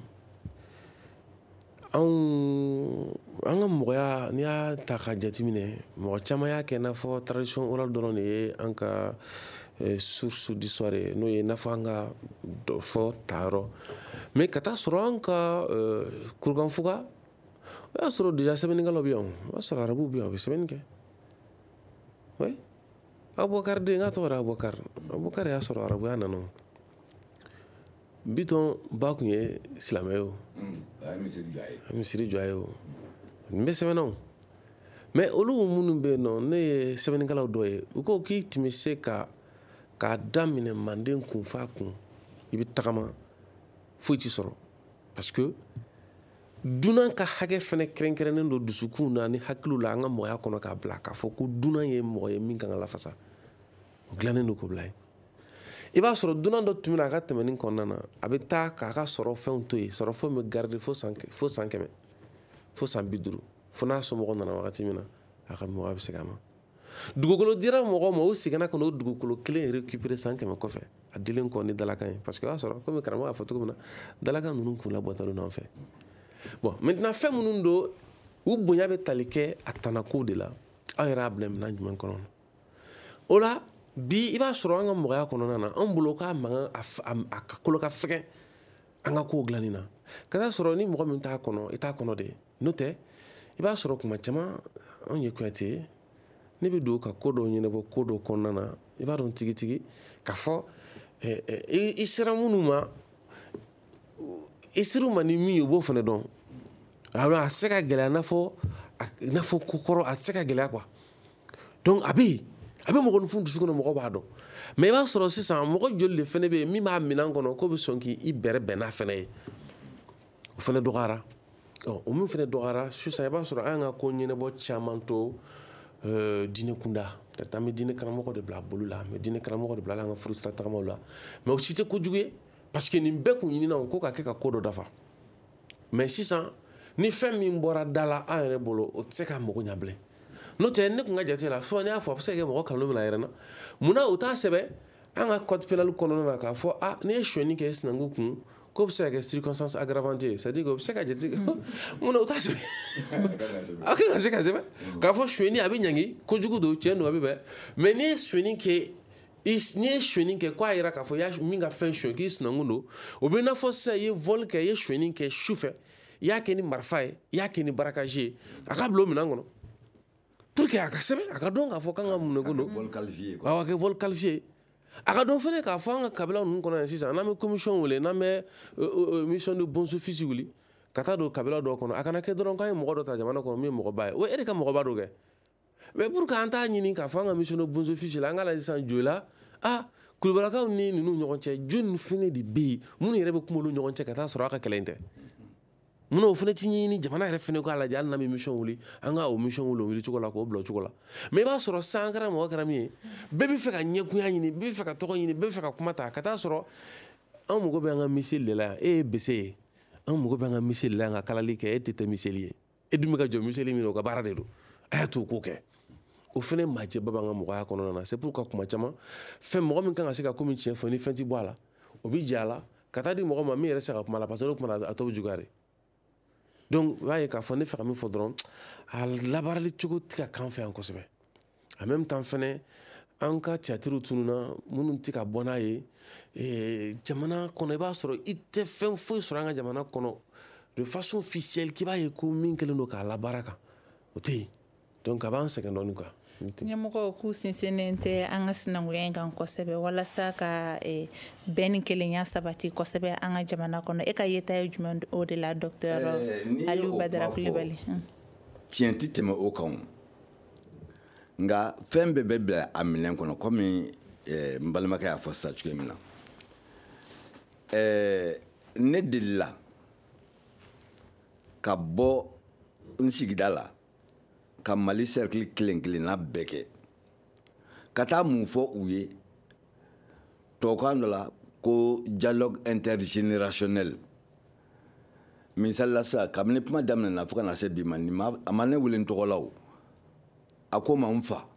anw an ka mɔgɔya n'i y'a ta ka jateminɛ mɔgɔ caman y'a kɛ i n'a fɔ tradition orale dɔrɔn de ye an ka source d'histoire ye n'o ye i n'a fɔ an ka dɔ fɔ tayɔrɔ mais ka taa sɔrɔ an ka kurukanfuga o y'a sɔrɔ déjà sɛbɛnnikɛlaw bɛ yan o y'a sɔrɔ arabuw bɛ yan o bɛ sɛbɛnni kɛ oui Abubakar den k'a tɔgɔ de Abubakar Abubakar y'a sɔrɔ arabuya nana o Bitɔn ba tun ye silamɛ ye o a ye misiri jɔ a ye o nin bɛ sɛbɛnna o mais olu minnu bɛ yen nɔ ne ye sɛbɛnnikɛlaw dɔ ye u ko k'i tun bɛ se ka k'a daminɛ manden kun f'a kun i bɛ tagama foyi t'i sɔrɔ parce que dunan ka hakɛ fɛnɛ kɛrɛnkɛrɛnnen don dusukun na ni hakiliw la an ka mɔgɔya kɔnɔ k'a bila k'a fɔ ko dunan ye mɔgɔ ye min kan ka lafasa o dilannen don k'o bila yen i b'a sɔrɔ dunan dɔ tun bɛ na a ka tɛmɛni kɔnɔna na a bɛ taa k'a ka sɔrɔ fɛnw to yen sɔrɔ fɛnw bɛ garder fo san fo san kɛmɛ fo san bi duuru fo n'a somɔgɔ nana wagati min na a ka mɔgɔya bɛ segin a ma dugukolo dira mɔgɔ ma o seginna ka n'o dugukolo kelen récupérer san kɛmɛ kɔfɛ a dilen kɔ ni dalakan ye parce que o y'a sɔrɔ komi karamɔgɔ y'a fɔ cogo min na dalakan ninnu kun labɔtalen don an fɛ bon maintenant fɛn minnu don u bonya bɛ tali kɛ a tanakow de la aw yɛrɛ y'a bila minɛn jumɛn kɔnɔ o la bi i b'a sɔrɔ an ka mɔgɔya kɔnɔna na an bolo k'a mankan a ka kolo ka fɛgɛn an ka kow dilanni na ka taa sɔrɔ ni mɔgɔ min t'a kɔnɔ i t'a kɔnɔ de n'o tɛ i b'a sɔrɔ kuma caman anw ye Kuyate ye ne bɛ don ka ko dɔw ɲɛnabɔ ko dɔw kɔnɔna na i b'a dɔn tigitigi k'a fɔ i sera minnu ma i sera u ma ni min ye u b'o fana dɔn a tɛ se ka gɛlɛya i n'a fɔ i n'a fɔ ko kɔrɔ a tɛ se ka gɛlɛya quoi donc a bɛ yen a bɛ mɔgɔninfin dusu kɔnɔ mɔgɔ b'a dɔn mais i b'a sɔrɔ sisan mɔgɔ joli de fana bɛ yen min b'a minɛn kɔnɔ k'o bɛ sɔn k'i bɛrɛ bɛn n'a fana ye o fana dɔgɔyara o min fana dɔgɔyara sisan i b'a sɔrɔ an ka ko ɲɛnabɔ caman to diinɛ kunda an bɛ diinɛ karamɔgɔ de bila a bolo la an bɛ diinɛ karamɔgɔ de bila an ka furusira tagamaw la mais o si tɛ kojugu ye parce que nin bɛɛ kun ɲinina ko ka kɛ ka ko dɔ dafa mais sisan ni fɛn min bɔra da la an yɛrɛ bolo o tɛ se ka mago ɲɛ bilen n'o tɛ ne kun ka jate la fɔ ne y'a fɔ a bɛ se ka kɛ mɔgɔ kanu bɛna yɛrɛ na munna o t'a sɛbɛn an ka code pénal kɔnɔna na k'a fɔ ah ne ye sonyani kɛ sinankun kun ko bɛ se ka kɛ circonstance aggravante c'est à dire que o bɛ se ka jate munna o t'a sɛbɛn a kan ka se ka sɛbɛn k'a fɔ sonyani a bɛ ɲangi kojugu don tiɲɛ don a bɛ bɛn mais n'i ye sonyani kɛ n'i ye sonyani kɛ k'a jira k'a fɔ i y'a min ka fɛn sonya k'i sinankun don o bɛ i n'a fɔ sisan i ye vol kɛ i ye sonyani kɛ sufɛ i y'a kɛ ni marifa ye i y'a kɛ ni barakazi ye a ka bila o minɛn kɔnɔ pour que a ka sɛbɛn a ka dɔn k'a fɔ k'an ka mun ko don awɔ a kɛ vol qualifié a ka dɔn fɛnɛ k'a fɔ an ka kabila ninnu kɔnɔ yan sisan n'an bɛ commission wele n'an bɛ mission de bon office wuli ka taa don kabila dɔw kɔnɔ a kana kɛ dɔrɔn k'an ye mɔgɔ dɔ ta jamana kɔnɔ min ye mɔgɔba ye o e de ka mɔgɔba dɔ kɛ mais pour que an t'a ɲini k'a fɔ an ka mission de bon office la an ka lajɛ sisan joli la ah kulubalakaw ni ninnu ɲɔgɔn cɛ jɔnni fɛnɛ de bɛ yen minnu yɛrɛ bɛ kuma olu ɲɔgɔn cɛ ka taa sɔrɔ a ka kɛlɛ in tɛ munna o fɛnɛ ti ɲini jamana yɛrɛ fɛnɛ k'a lajɛ hali n'an bɛ mission wuli an ka o mission wuli o wuli cogo la k'o bila o cogo la mais i b'a sɔrɔ sisan an kɛra mɔgɔ kɛra min ye bɛɛ bɛ fɛ ka ɲɛkunya ɲini bɛɛ bɛ fɛ ka tɔgɔ ɲini bɛɛ bɛ fɛ ka kuma ta ka taa sɔrɔ an mago bɛ an ka miseli de la yan e ye bese ye an mago bɛ an ka miseli la yan ka kalali kɛ e tɛ tɛ miseli ye e dun bɛ ka jɔ miseli min na o ka baara de don a y'a to o k'o kɛ o fɛnɛ majɛba b'an ka mɔgɔya kɔnɔna na c'est pour que kuma caman fɛn mɔgɔ min kan ka se ka ko min tiɲɛ fɔ ni fɛn ti bɔ a la o bɛ jɛ a la ka taa di mɔgɔ ma min yɛrɛ se ka kuma la parce que n'o kuma a tɔ bɛ juguya de donc i b'a ye k'a fɔ ne fɛ ka min fɔ dɔrɔn a labaarali cogo tɛ ka k'an fɛ yan kosɛbɛ en même temps fɛnɛ an ka théâtre tununa minnu tɛ ka bɔ n'a ye jamana kɔnɔ i b'a sɔrɔ i tɛ fɛn foyi sɔrɔ an ka jamana kɔnɔ de façon officielle k'i b'a ye ko min kɛlen don k'a labaara kan o tɛ yen donc a b'an sɛgɛn dɔɔnin quoi. ɲɛmɔgɔw k'u sinsinnen tɛ an ka sinankunya in kan kosɛbɛ walasa ka bɛn ni kelenya sabati kosɛbɛ an ka jamana kɔnɔ e ka yeta ye jumɛn o de la docteur Aliou Badara Kulibali tiɲɛ tɛ tɛmɛ o kan nka fɛn bɛɛ bɛ bila a minɛn kɔnɔ komi n balimakɛ y'a fɔ sisan cogo min na ne delila ka bɔ n sigida la ka Mali cercle kelen kelenna bɛɛ kɛ ka taa mun fɔ u ye tubabukan dɔ la ko dialogue intergénérationnel misali la sisan kabini kuma daminɛna fo ka na se bi ma a ma ne wele n tɔgɔ la o a ko ma n fa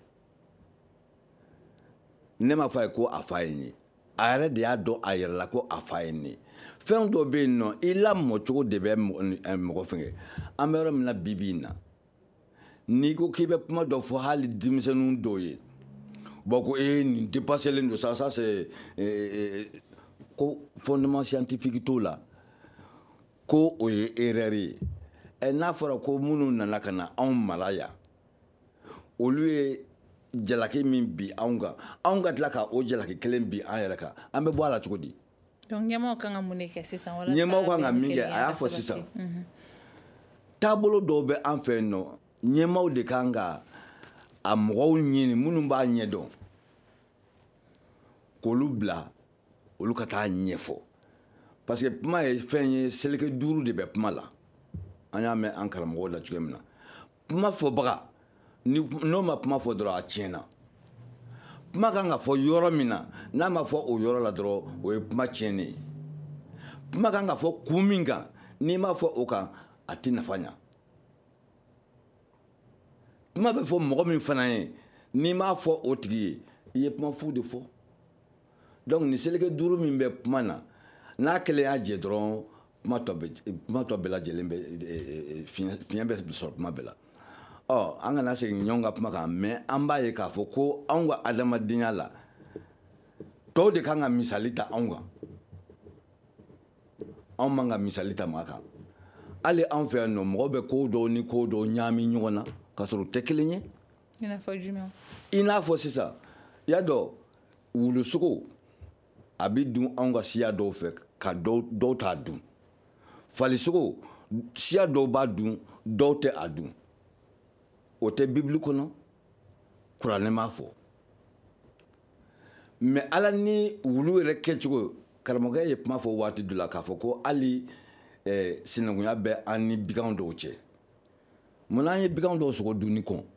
ne ma fɔ a ye ko a fa ye n ye a yɛrɛ de y'a dɔn a yɛrɛ la ko a fa ye n ye fɛn dɔ bɛ yen nɔ i lamɔ cogo de bɛ mɔgɔ fɛngɛ an bɛ yɔrɔ min na bi bi in na n'i ko k'i bɛ kuma dɔ fɔ hali denmisɛnninw dɔw ye bon ko ee nin dépasselen don ça ça c'est ko fondement scientifique t'o la ko o ye erreur ye ɛ n'a fɔra ko minnu nana ka na anw mara yan olu ye jalaki min bi anw kan anw ka tila ka o jalaki kelen bi an yɛrɛ kan an bɛ bɔ a la cogo di donc ɲɛmɔgɔw kan ka mun de kɛ sisan walasa ɲɛmɔgɔw kan ka min kɛ a y'a fɔ sisan taabolo dɔw bɛ an fɛ yen nɔ ɲɛmaaw de kan ka a mɔgɔw ɲini minnu b'a ɲɛdɔn k'olu bila olu ka taa ɲɛfɔ parce que kuma ye fɛn ye seleke duuru de bɛ kuma la an y'a mɛn an karamɔgɔw la cogo min na kuma fɔbaga n'o ma kuma fɔ dɔrɔn a tiɲɛna kuma kan ka fɔ yɔrɔ min na n'a ma fɔ o yɔrɔ la dɔrɔn o ye kuma tiɲɛnen ye kuma kan ka fɔ kun min kan n'i ma fɔ o kan a tɛ nafa ɲa kuma bɛ fɔ mɔgɔ min fana ye n'i m'a fɔ o tigi ye i ye kuma fu de fɔ donc ni seleke duuru min bɛ kuma na n'a kelen y'a jɛ dɔrɔn kuma tɔ bɛɛ lajɛlen bɛ fiɲɛ bɛ sɔrɔ kuma bɛɛ la ɔ an kana segin ɲɔgɔn ka kuma kan mais an b'a ye k'a fɔ ko anw ka adamadenya la tɔw de kan ka misali ta anw kan anw man ka misali ta maa kan hali anw fɛ yan nɔ mɔgɔ bɛ ko dɔw ni ko dɔw ɲaami ɲɔgɔn na k'a sɔrɔ u tɛ kelen ye i n'a fɔ jumɛn i n'a fɔ sisan i y'a dɔn wulusogo a bɛ dun anw ka siya dɔw fɛ ka dɔw t'a dun falisogo siya dɔw b'a dun dɔw tɛ a dun o tɛ bibili kɔnɔ kuranɛ m'a fɔ mais ala ni wulu yɛrɛ kɛcogo karamɔgɔkɛ ye kuma fɔ waati dɔ la k'a fɔ ko hali sinankunya bɛ an ni biganw dɔw cɛ mun n'an ye biganw dɔw sogo dun ni kɔn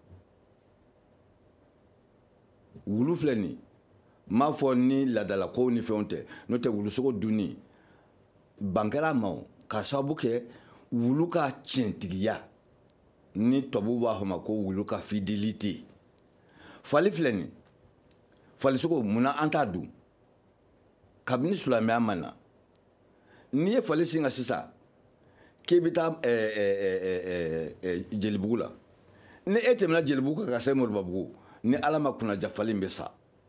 wulu filɛ nin m'a fɔ ni laadalakow ni fɛnw tɛ n'o tɛ wulusogo dunni ban kɛra a ma o k'a sababu kɛ wulu ka tiɲɛtigiya ni tubabu b'a fɔ ma ko wulu ka fidélité fali filɛ nin falisogo munna an t'a dun kabini silamɛya ma na n'i ye fali sin ka sisan k'i bɛ taa jelibugu la ni e tɛmɛna jelibugu kan ka se moribabugu ni ala ma kunnaja fali in bɛ sa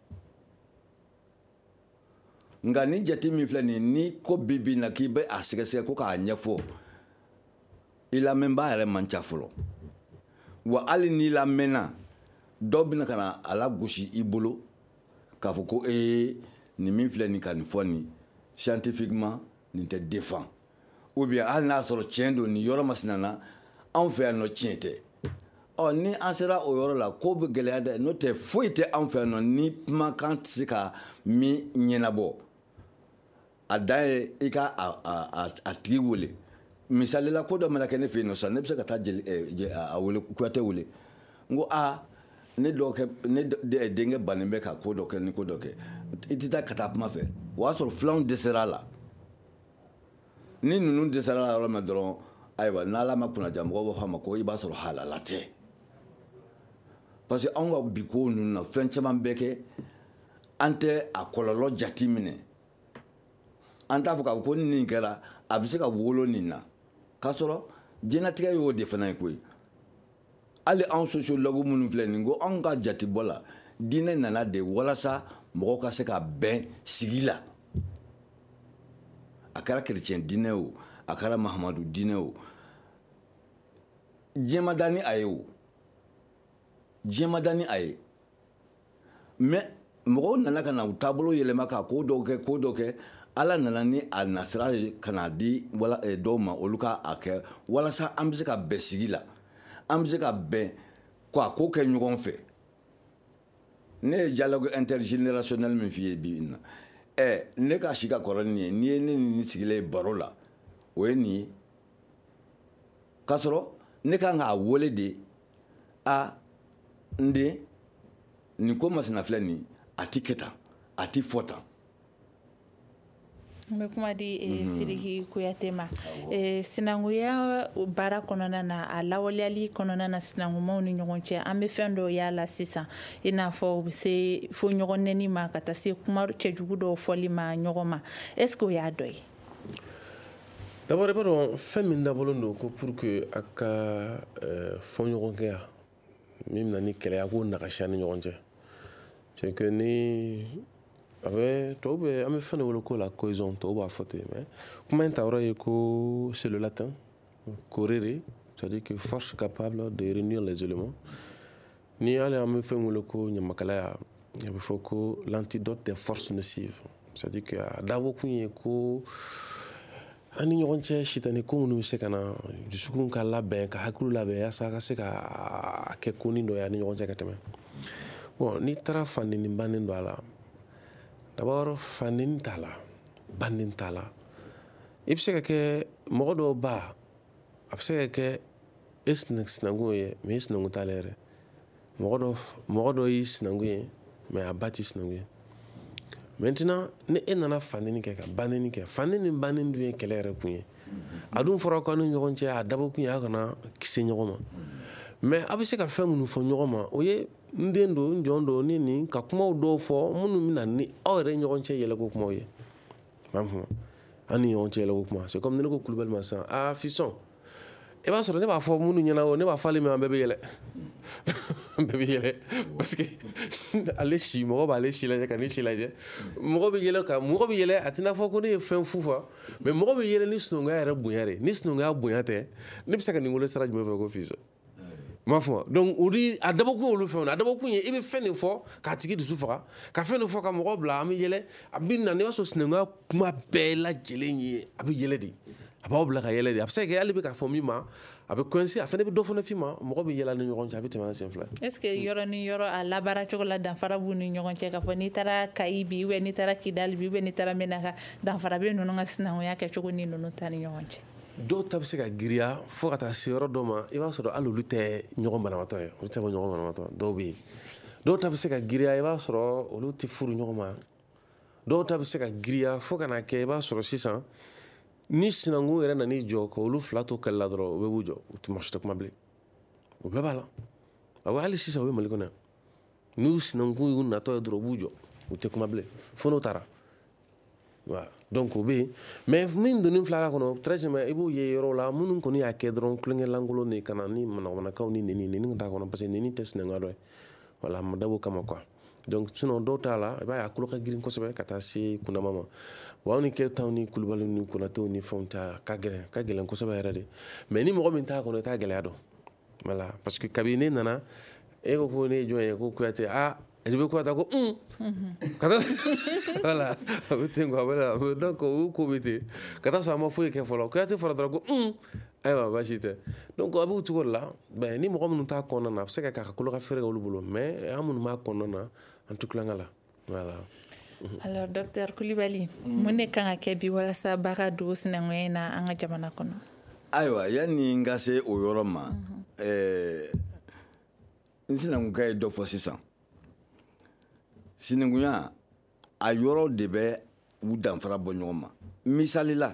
nka ni jate min filɛ nin ni ko bi bi na k'i bɛ a sɛgɛsɛgɛ ko k'a ɲɛfɔ i lamɛnbaa yɛrɛ man ca fɔlɔ wa hali n'i lamɛnna dɔw bɛna ka na a lagosi i bolo k'a fɔ ko ee nin min filɛ nin ka nin fɔ nin scientifiquement nin tɛ défend ou bien hali n'a sɔrɔ tiɲɛ don nin yɔrɔ masina na anw fɛ yan nɔ tiɲɛ tɛ ɔ ni an sera o yɔrɔ la ko bɛ gɛlɛya dɛ n'o tɛ foyi tɛ anw fɛ yan nɔ ni kumakan tɛ se ka min ɲɛnabɔ a dan ye i ka a tigi wele misali la ko dɔ mana kɛ ne fɛ yen nɔ sisan ne bɛ se ka taa jeli a wele kuyatɛ wele n ko aa ne dɔgɔkɛ ne denkɛ bannen bɛ ka ko dɔ kɛ ni ko dɔ kɛ i tɛ taa ka taa kuma fɛ o y'a sɔrɔ filanw dɛsɛra a la ni ninnu dɛsɛra a la yɔrɔ min dɔrɔn ayiwa n'ala ma kunnaja mɔgɔw b'a fɔ a ma ko i b'a sɔrɔ halala tɛ parce que anw ka bi kow ninnu na fɛn caman bɛ kɛ an tɛ a kɔlɔlɔ jate minɛ an t'a fɔ k'a fɔ ko ni nin kɛra a bɛ se ka wolo nin na k'a sɔrɔ diɲɛlatigɛ y'o de fana ye koyi hali anw sociologue minnu filɛ nin ko anw ka jatebɔ la diinɛ nana de walasa mɔgɔw ka se ka bɛn sigi la a kɛra kerecɛn diinɛ o a kɛra mahamadu diinɛ o diɲɛ ma da ni a ye o diɲɛ ma da ni a ye mais mɔgɔw nana ka na u taabolo yɛlɛma ka ko dɔw kɛ ko dɔw kɛ ala nana ni a nasira ka na di wala dɔw ma olu ka a kɛ walasa an bɛ se ka bɛn sigi la an bɛ se ka bɛn ka ko kɛ ɲɔgɔn fɛ ne ye dialogue intergénérationnel min f'i ye bi na ɛ ne ka si ka kɔrɔ nin ye n'i ye ne ni sigilen ye baro la o ye nin ye k'a sɔrɔ ne kan k'a wele de a n den nin ko masina filɛ nin a ti kɛ tan a ti fɔ tan n bɛ kuma di Sidiki Kuyate ma sinankunya baara kɔnɔna na a lawaleyali kɔnɔna na sinankumaw ni ɲɔgɔn cɛ an bɛ fɛn dɔw y'a la sisan i n'a fɔ u bɛ se fo ɲɔgɔn nɛni ma ka taa se kuma cɛjugu dɔw fɔli ma ɲɔgɔn ma est ce que o y'a dɔ ye d'abord i b'a dɔn fɛn min dabɔlen don ko pour que a ka fɔ ɲɔgɔn kɛya min bɛna ni kɛlɛya ko nagasiya ni ɲɔgɔn cɛ c'est que ni a bɛ tɔw bɛ an bɛ fɛn de wele ko la cohésion tɔw b'a fɔ ten mais kuma in ta yɔrɔ ye ko c'est le latin correre c'est-à-dire que force capable de réunir les éléments ni hali an bɛ fɛn wele ko ɲamakalaya a bɛ fɔ ko l'antidote des forces nocives c'est-à-dire que a dabɔ kun ye ko an ni ɲɔgɔn cɛ sitani ko minnu bɛ se ka na dusukun ka labɛn ka hakili labɛn yaasa a ka se ka kɛ ko nin dɔ ye an ni ɲɔgɔn cɛ ka tɛmɛ bon n'i taara fandeni bannen don a la d'abord fandeni t'a la bannen t'a la i bɛ se ka kɛ mɔgɔ dɔw ba a bɛ se ka kɛ e sinankun ye mais i sinankun t'ale yɛrɛ mɔgɔ dɔ mɔgɔ dɔ y'i sinankun ye mais a ba t'i sinankun ye maintenant ni e nana fandeni kɛ ka banneni kɛ fandeni ni bannen dun ye kɛlɛ yɛrɛ kun ye a dun fɔra ko an ni ɲɔgɔn cɛ a dabɔ kun ye a kana kisi ɲɔgɔn ma mais a bɛ se ka fɛn minnu fɔ ɲɔgɔn ma o ye n den don n jɔn don ni nin ka kumaw dɔw fɔ minnu bɛ na ni aw yɛrɛ ɲɔgɔn cɛ yɛlɛko kumaw ye m'a faamu an ni ɲɔgɔn cɛ yɛlɛko kuma c'est comme ne ko Kulibali ma sisan ah fisson i b'a sɔrɔ ne b'a fɔ minnu ɲɛna o ne b'a fɔ ale min an bɛɛ bɛ yɛlɛ bɛɛ bɛ yɛlɛ parce que ale si mɔgɔ b'ale si lajɛ ka ne si lajɛ mɔgɔ bɛ yɛlɛ ka mɔgɔ bɛ yɛlɛ a tɛna fɔ ko ne ye fɛn fu fɔ mais mɔgɔ bɛ yɛlɛ ni sinankunya yɛrɛ bonya de ni sinankunya bonya tɛ ne bɛ se ka nin wele sira jumɛn fɛ ko fisson m'a fɔ donc o di a dabɔkun olu fɛnw na a dabɔkun ye i bɛ fɛn de fɔ k'a tigi dusu faga ka fɛn de fɔ ka mɔgɔ bila an bɛ yɛlɛ a bɛ na i b'a sɔrɔ sinankunya kuma bɛɛ lajɛlen ye a bɛ yɛlɛ de a b'aw bila ka yɛlɛ de a bɛ se ka kɛ hali bɛ ka fɔ min ma a bɛ coincer a fana bɛ dɔ fana f'i ma mɔgɔ bɛ yɛlɛ ni ɲɔgɔn cɛ a bɛ tɛmɛ an sen fila est ce que yɔrɔ ni yɔrɔ a labaara cogo la danfara b'u ni ɲɔgɔn cɛ k'a fɔ n'i taara Kayi bi ou bien n'i taara Kidali bi ou bien n'i taara Menaka danfara bɛ ninnu ka sinankunya kɛcogo ni ninnu ta ni ɲɔgɔn cɛ dɔw ta bɛ se ka giriya fo ka taa se yɔrɔ dɔ ma i b'a sɔrɔ hali olu tɛ ɲɔgɔn banabatɔ ye olu tɛ bɔ ɲɔgɔn banabatɔ dɔw bɛ yen dɔw ta bɛ se ka giriya i b'a sɔrɔ olu tɛ furu ɲɔgɔn ma dɔw ta bɛ se ka giriya fo ka na kɛ i b'a sɔrɔ sisan ni sinankun yɛrɛ nan'i jɔ ka olu fila to kɛlɛ la dɔrɔn u bɛ b'u jɔ u tɛ maa si tɛ kuma bilen o bɛɛ b'a la awɔ hali sisan o ye Mali kɔnɔ yan n'u sinankun y'u natɔ ye dɔrɔn u b'u jɔ u tɛ kuma bilen fo n'o taara voilà donc o bɛ yen mais min donni filala kɔnɔ très jamais i b'o ye yɔrɔ la minnu kɔni y'a kɛ dɔrɔn tulonkɛ lankolon de ka na ni manamanakaw ni neni neni ka t'a kɔnɔ parce que neni tɛ sinankunya dɔ ye voilà ma dabɔ kama quoi donc sinon dɔw t'a la i b'a ye a tulo ka girin kosɛbɛ ka taa se kundama ma wa aw ni Keyitaw ni Kulibaliw ni Konatew ni fɛnw ta ka gɛlɛn ka gɛlɛn kosɛbɛ yɛrɛ de mais ni mɔgɔ min t'a kɔnɔ i t'a gɛlɛya dɔn voilà parce que kabi ne nana e ko ko ne ye jɔn ye ko Kuyate ah je veux quoi ta ko um kata voilà a bɛ ten quoi voilà donc o ko bɛ ten ka taa sɔrɔ a ma foyi kɛ fɔlɔ Kuyate fɔra dɔrɔn ko um ayiwa baasi tɛ donc a b'o cogo de la ben ni mɔgɔ minnu t'a kɔnɔna na a bɛ se ka kɛ a ka kolo ka fɛrɛ olu bolo mais an minnu b'a kɔnɔna na an tɛ tulonkɛ la voilà. Alors docteur Kulibali mun de kan ka kɛ bi walasa ba ka don sinankunya in na an ka jamana kɔnɔ ayiwa yanni n ka se o yɔrɔ ma ɛɛ n sinankukɛ ye dɔ fɔ sisan sinankunya a yɔrɔ de bɛ u danfara bɔ ɲɔgɔn ma misali la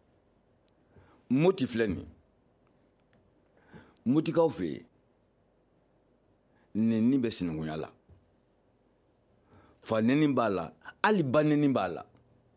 Moti filɛ nin Motikaw fɛ yen nɛni bɛ sinankunya la fa nɛni b'a la hali ba nɛni b'a la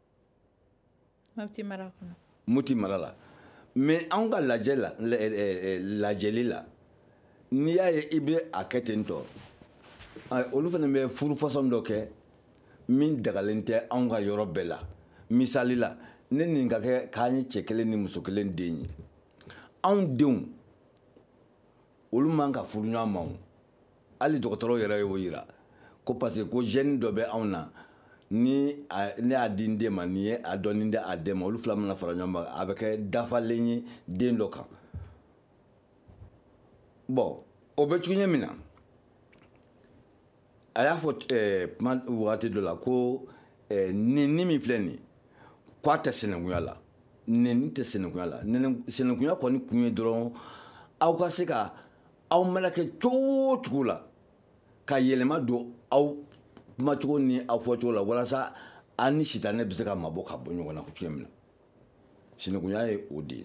Moti mara kɔnɔ Moti mara la mais anw ka lajɛ la lajɛli la n'i y'a ye i bɛ a kɛ ten tɔ olu fana bɛ furu fasɔn dɔ kɛ min dagalen tɛ anw ka yɔrɔ bɛɛ la misali la ne nin ka kɛ k'an ye cɛ kelen ni muso kelen den ye anw denw olu man ka furu ɲɔgɔn ma hali dɔgɔtɔrɔ yɛrɛ y'o yira ko parce que ko gène dɔ bɛ anw na ni ne y'a di n den ma ni ye a dɔnni di a den ma olu fila mana fara ɲɔgɔn kan a bɛ kɛ dafalen ye den dɔ kan bon o bɛ cogo ɲɛ min na a y'a fɔ kuma wagati dɔ la ko nɛni min filɛ nin k'a tɛ sinankunya la nɛni tɛ sinankunya la sinankunya kɔni kun ye dɔrɔn aw ka se ka aw meleke cogo o cogo la ka yɛlɛma don aw kumacogo ni aw fɔcogo la walasa aw ni sitanɛ bɛ se ka mabɔ ka bɔ ɲɔgɔn na cogo min na sinankunya ye o de ye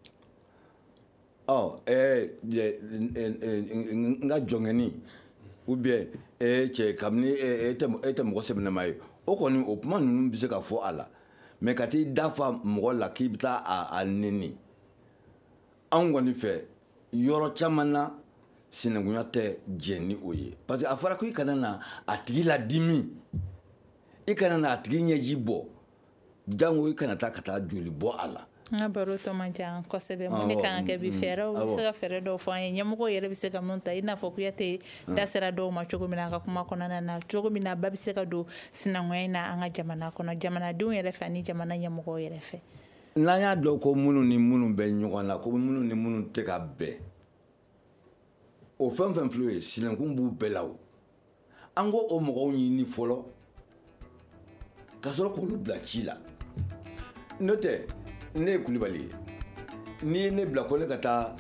ɔ n ka jɔnkɛni ou bien cɛ kabini e tɛ mɔgɔ sɛbɛnnama ye o kɔni o kuma ninnu bɛ se ka fɔ a la mais ka t'i dafa mɔgɔ la k'i bɛ taa a nɛni anw kɔni fɛ yɔrɔ caman na sinankunya tɛ jɛ ni o ye parce que a fɔra ko i kana na a tigi ladimi i kana na a tigi ɲɛji bɔ jango i kana taa ka taa joli bɔ a la n ka baro tɔ man jan kosɛbɛ mun de kan ka kɛ bi fɛɛrɛw bɛ se ka fɛɛrɛ dɔw fɔ an ye ɲɛmɔgɔ yɛrɛ bɛ se ka mun ta i n'a fɔ Kuyate da sera dɔw ma cogo min na a ka kuma kɔnɔna na cogo min na ba bɛ se ka don sinankunya in na an ka jamana kɔnɔ jamanadenw yɛrɛ fɛ ani jamana ɲɛmɔgɔw yɛrɛ fɛ n'an y'a dɔn ko minnu ni minnu bɛ ɲɔgɔn na ko minnu ni minnu tɛ ka bɛn o fɛn fɛn filɛ ye sinankun b'u bɛɛ la o an ko o mɔgɔw ɲini fɔlɔ ka sɔrɔ k'olu bila ci la n'o tɛ ne ye Kulibali ye n'i ye ne bila ko ne ka taa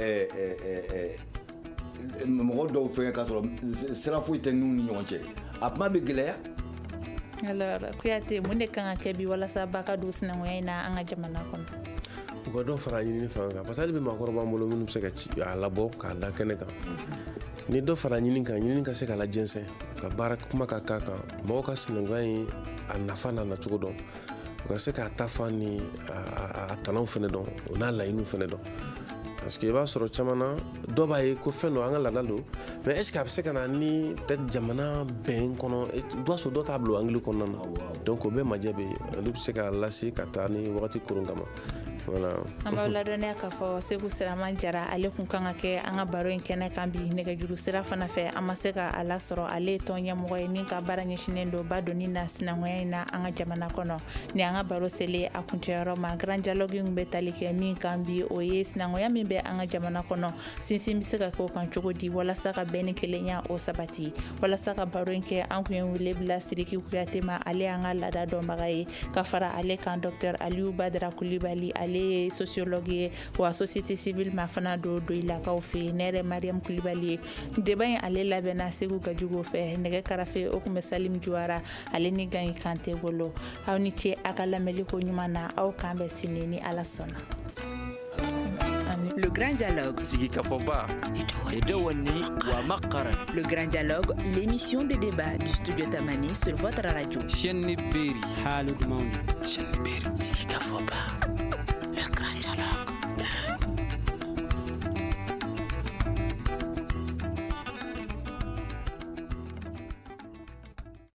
mɔgɔ dɔw fɛn ka sɔrɔ sira foyi tɛ n'u ni ɲɔgɔn cɛ a kuma bɛ gɛlɛya. Alors Kuyate mun de kan ka kɛ bi walasa ba ka don sinankunya in na an ka jamana kɔnɔ u ka dɔ fara ɲinini fanga kan parce que hali bi maakɔrɔba b'an bolo minnu bɛ se ka a labɔ k'a da kɛnɛ kan ni dɔ fara ɲinini kan ɲinini ka se ka lajɛnsɛn ka baara kuma ka k'a kan mɔgɔw ka sinankunya in a nafa n'a nacogo dɔn u ka se k'a ta fan ni a tanaw fɛnɛ dɔn o n'a laɲiniw fɛnɛ dɔn parce que i b'a sɔrɔ caman na dɔ b'a ye ko fɛn dɔ an ka laada don mais est ce que a bɛ se ka na ni peut-être jamana bɛn kɔnɔ dɔ sɔrɔ dɔ t'a bila o angili kɔnɔna na donc o bɛɛ majɛ bɛ yen olu bɛ se ka lase ka taa ni wagati koron kama voilà. An b'aw ladɔnniya k'a fɔ Seku Siraman Jara ale kun kan ka kɛ an ka baro in kɛnɛ kan bi nɛgɛjuru sira fana fɛ an ma se ka a lasɔrɔ ale ye tɔn ɲɛmɔgɔ ye min ka baara ɲɛsinnen don ba donni na sinankunya in na an ka jamana kɔnɔ ni an ka baro selen a kuncɛyɔrɔ ma grand dialogue min bɛ tali kɛ min kan bi o ye sinankunya min bɛ an ka jamana kɔnɔ sinsin bɛ se ka kɛ o kan cogo di walasa ka bɛn ni kelenya o sabati walasa ka baro in kɛ an kun ye wele bila Sidiki Kuyate ma ale an ka laada dɔnbaga ye ka fara ale kan docteur Aliyu Badara Kulibali ale ye sociologue ye wa société civile ma fana do do ilakaw fɛ ne yɛrɛ Mariam Kulibali ye débat in ale labɛnna Segu Gajugo fɛ nɛgɛ karafe o kun bɛ Salim Juwara ale ni Gayi Kante bolo aw ni ce a ka lamɛnni ko ɲuman na aw kan bɛ sini ni Ala sɔnna. Le Grand Dialogue. Sigikafoba. Edewani wa makaran. Le Grand Dialogue, l'émission de débat du studio Tamani sur votre radio. Chenni Beri. Halud Mauni. Chenni Beri.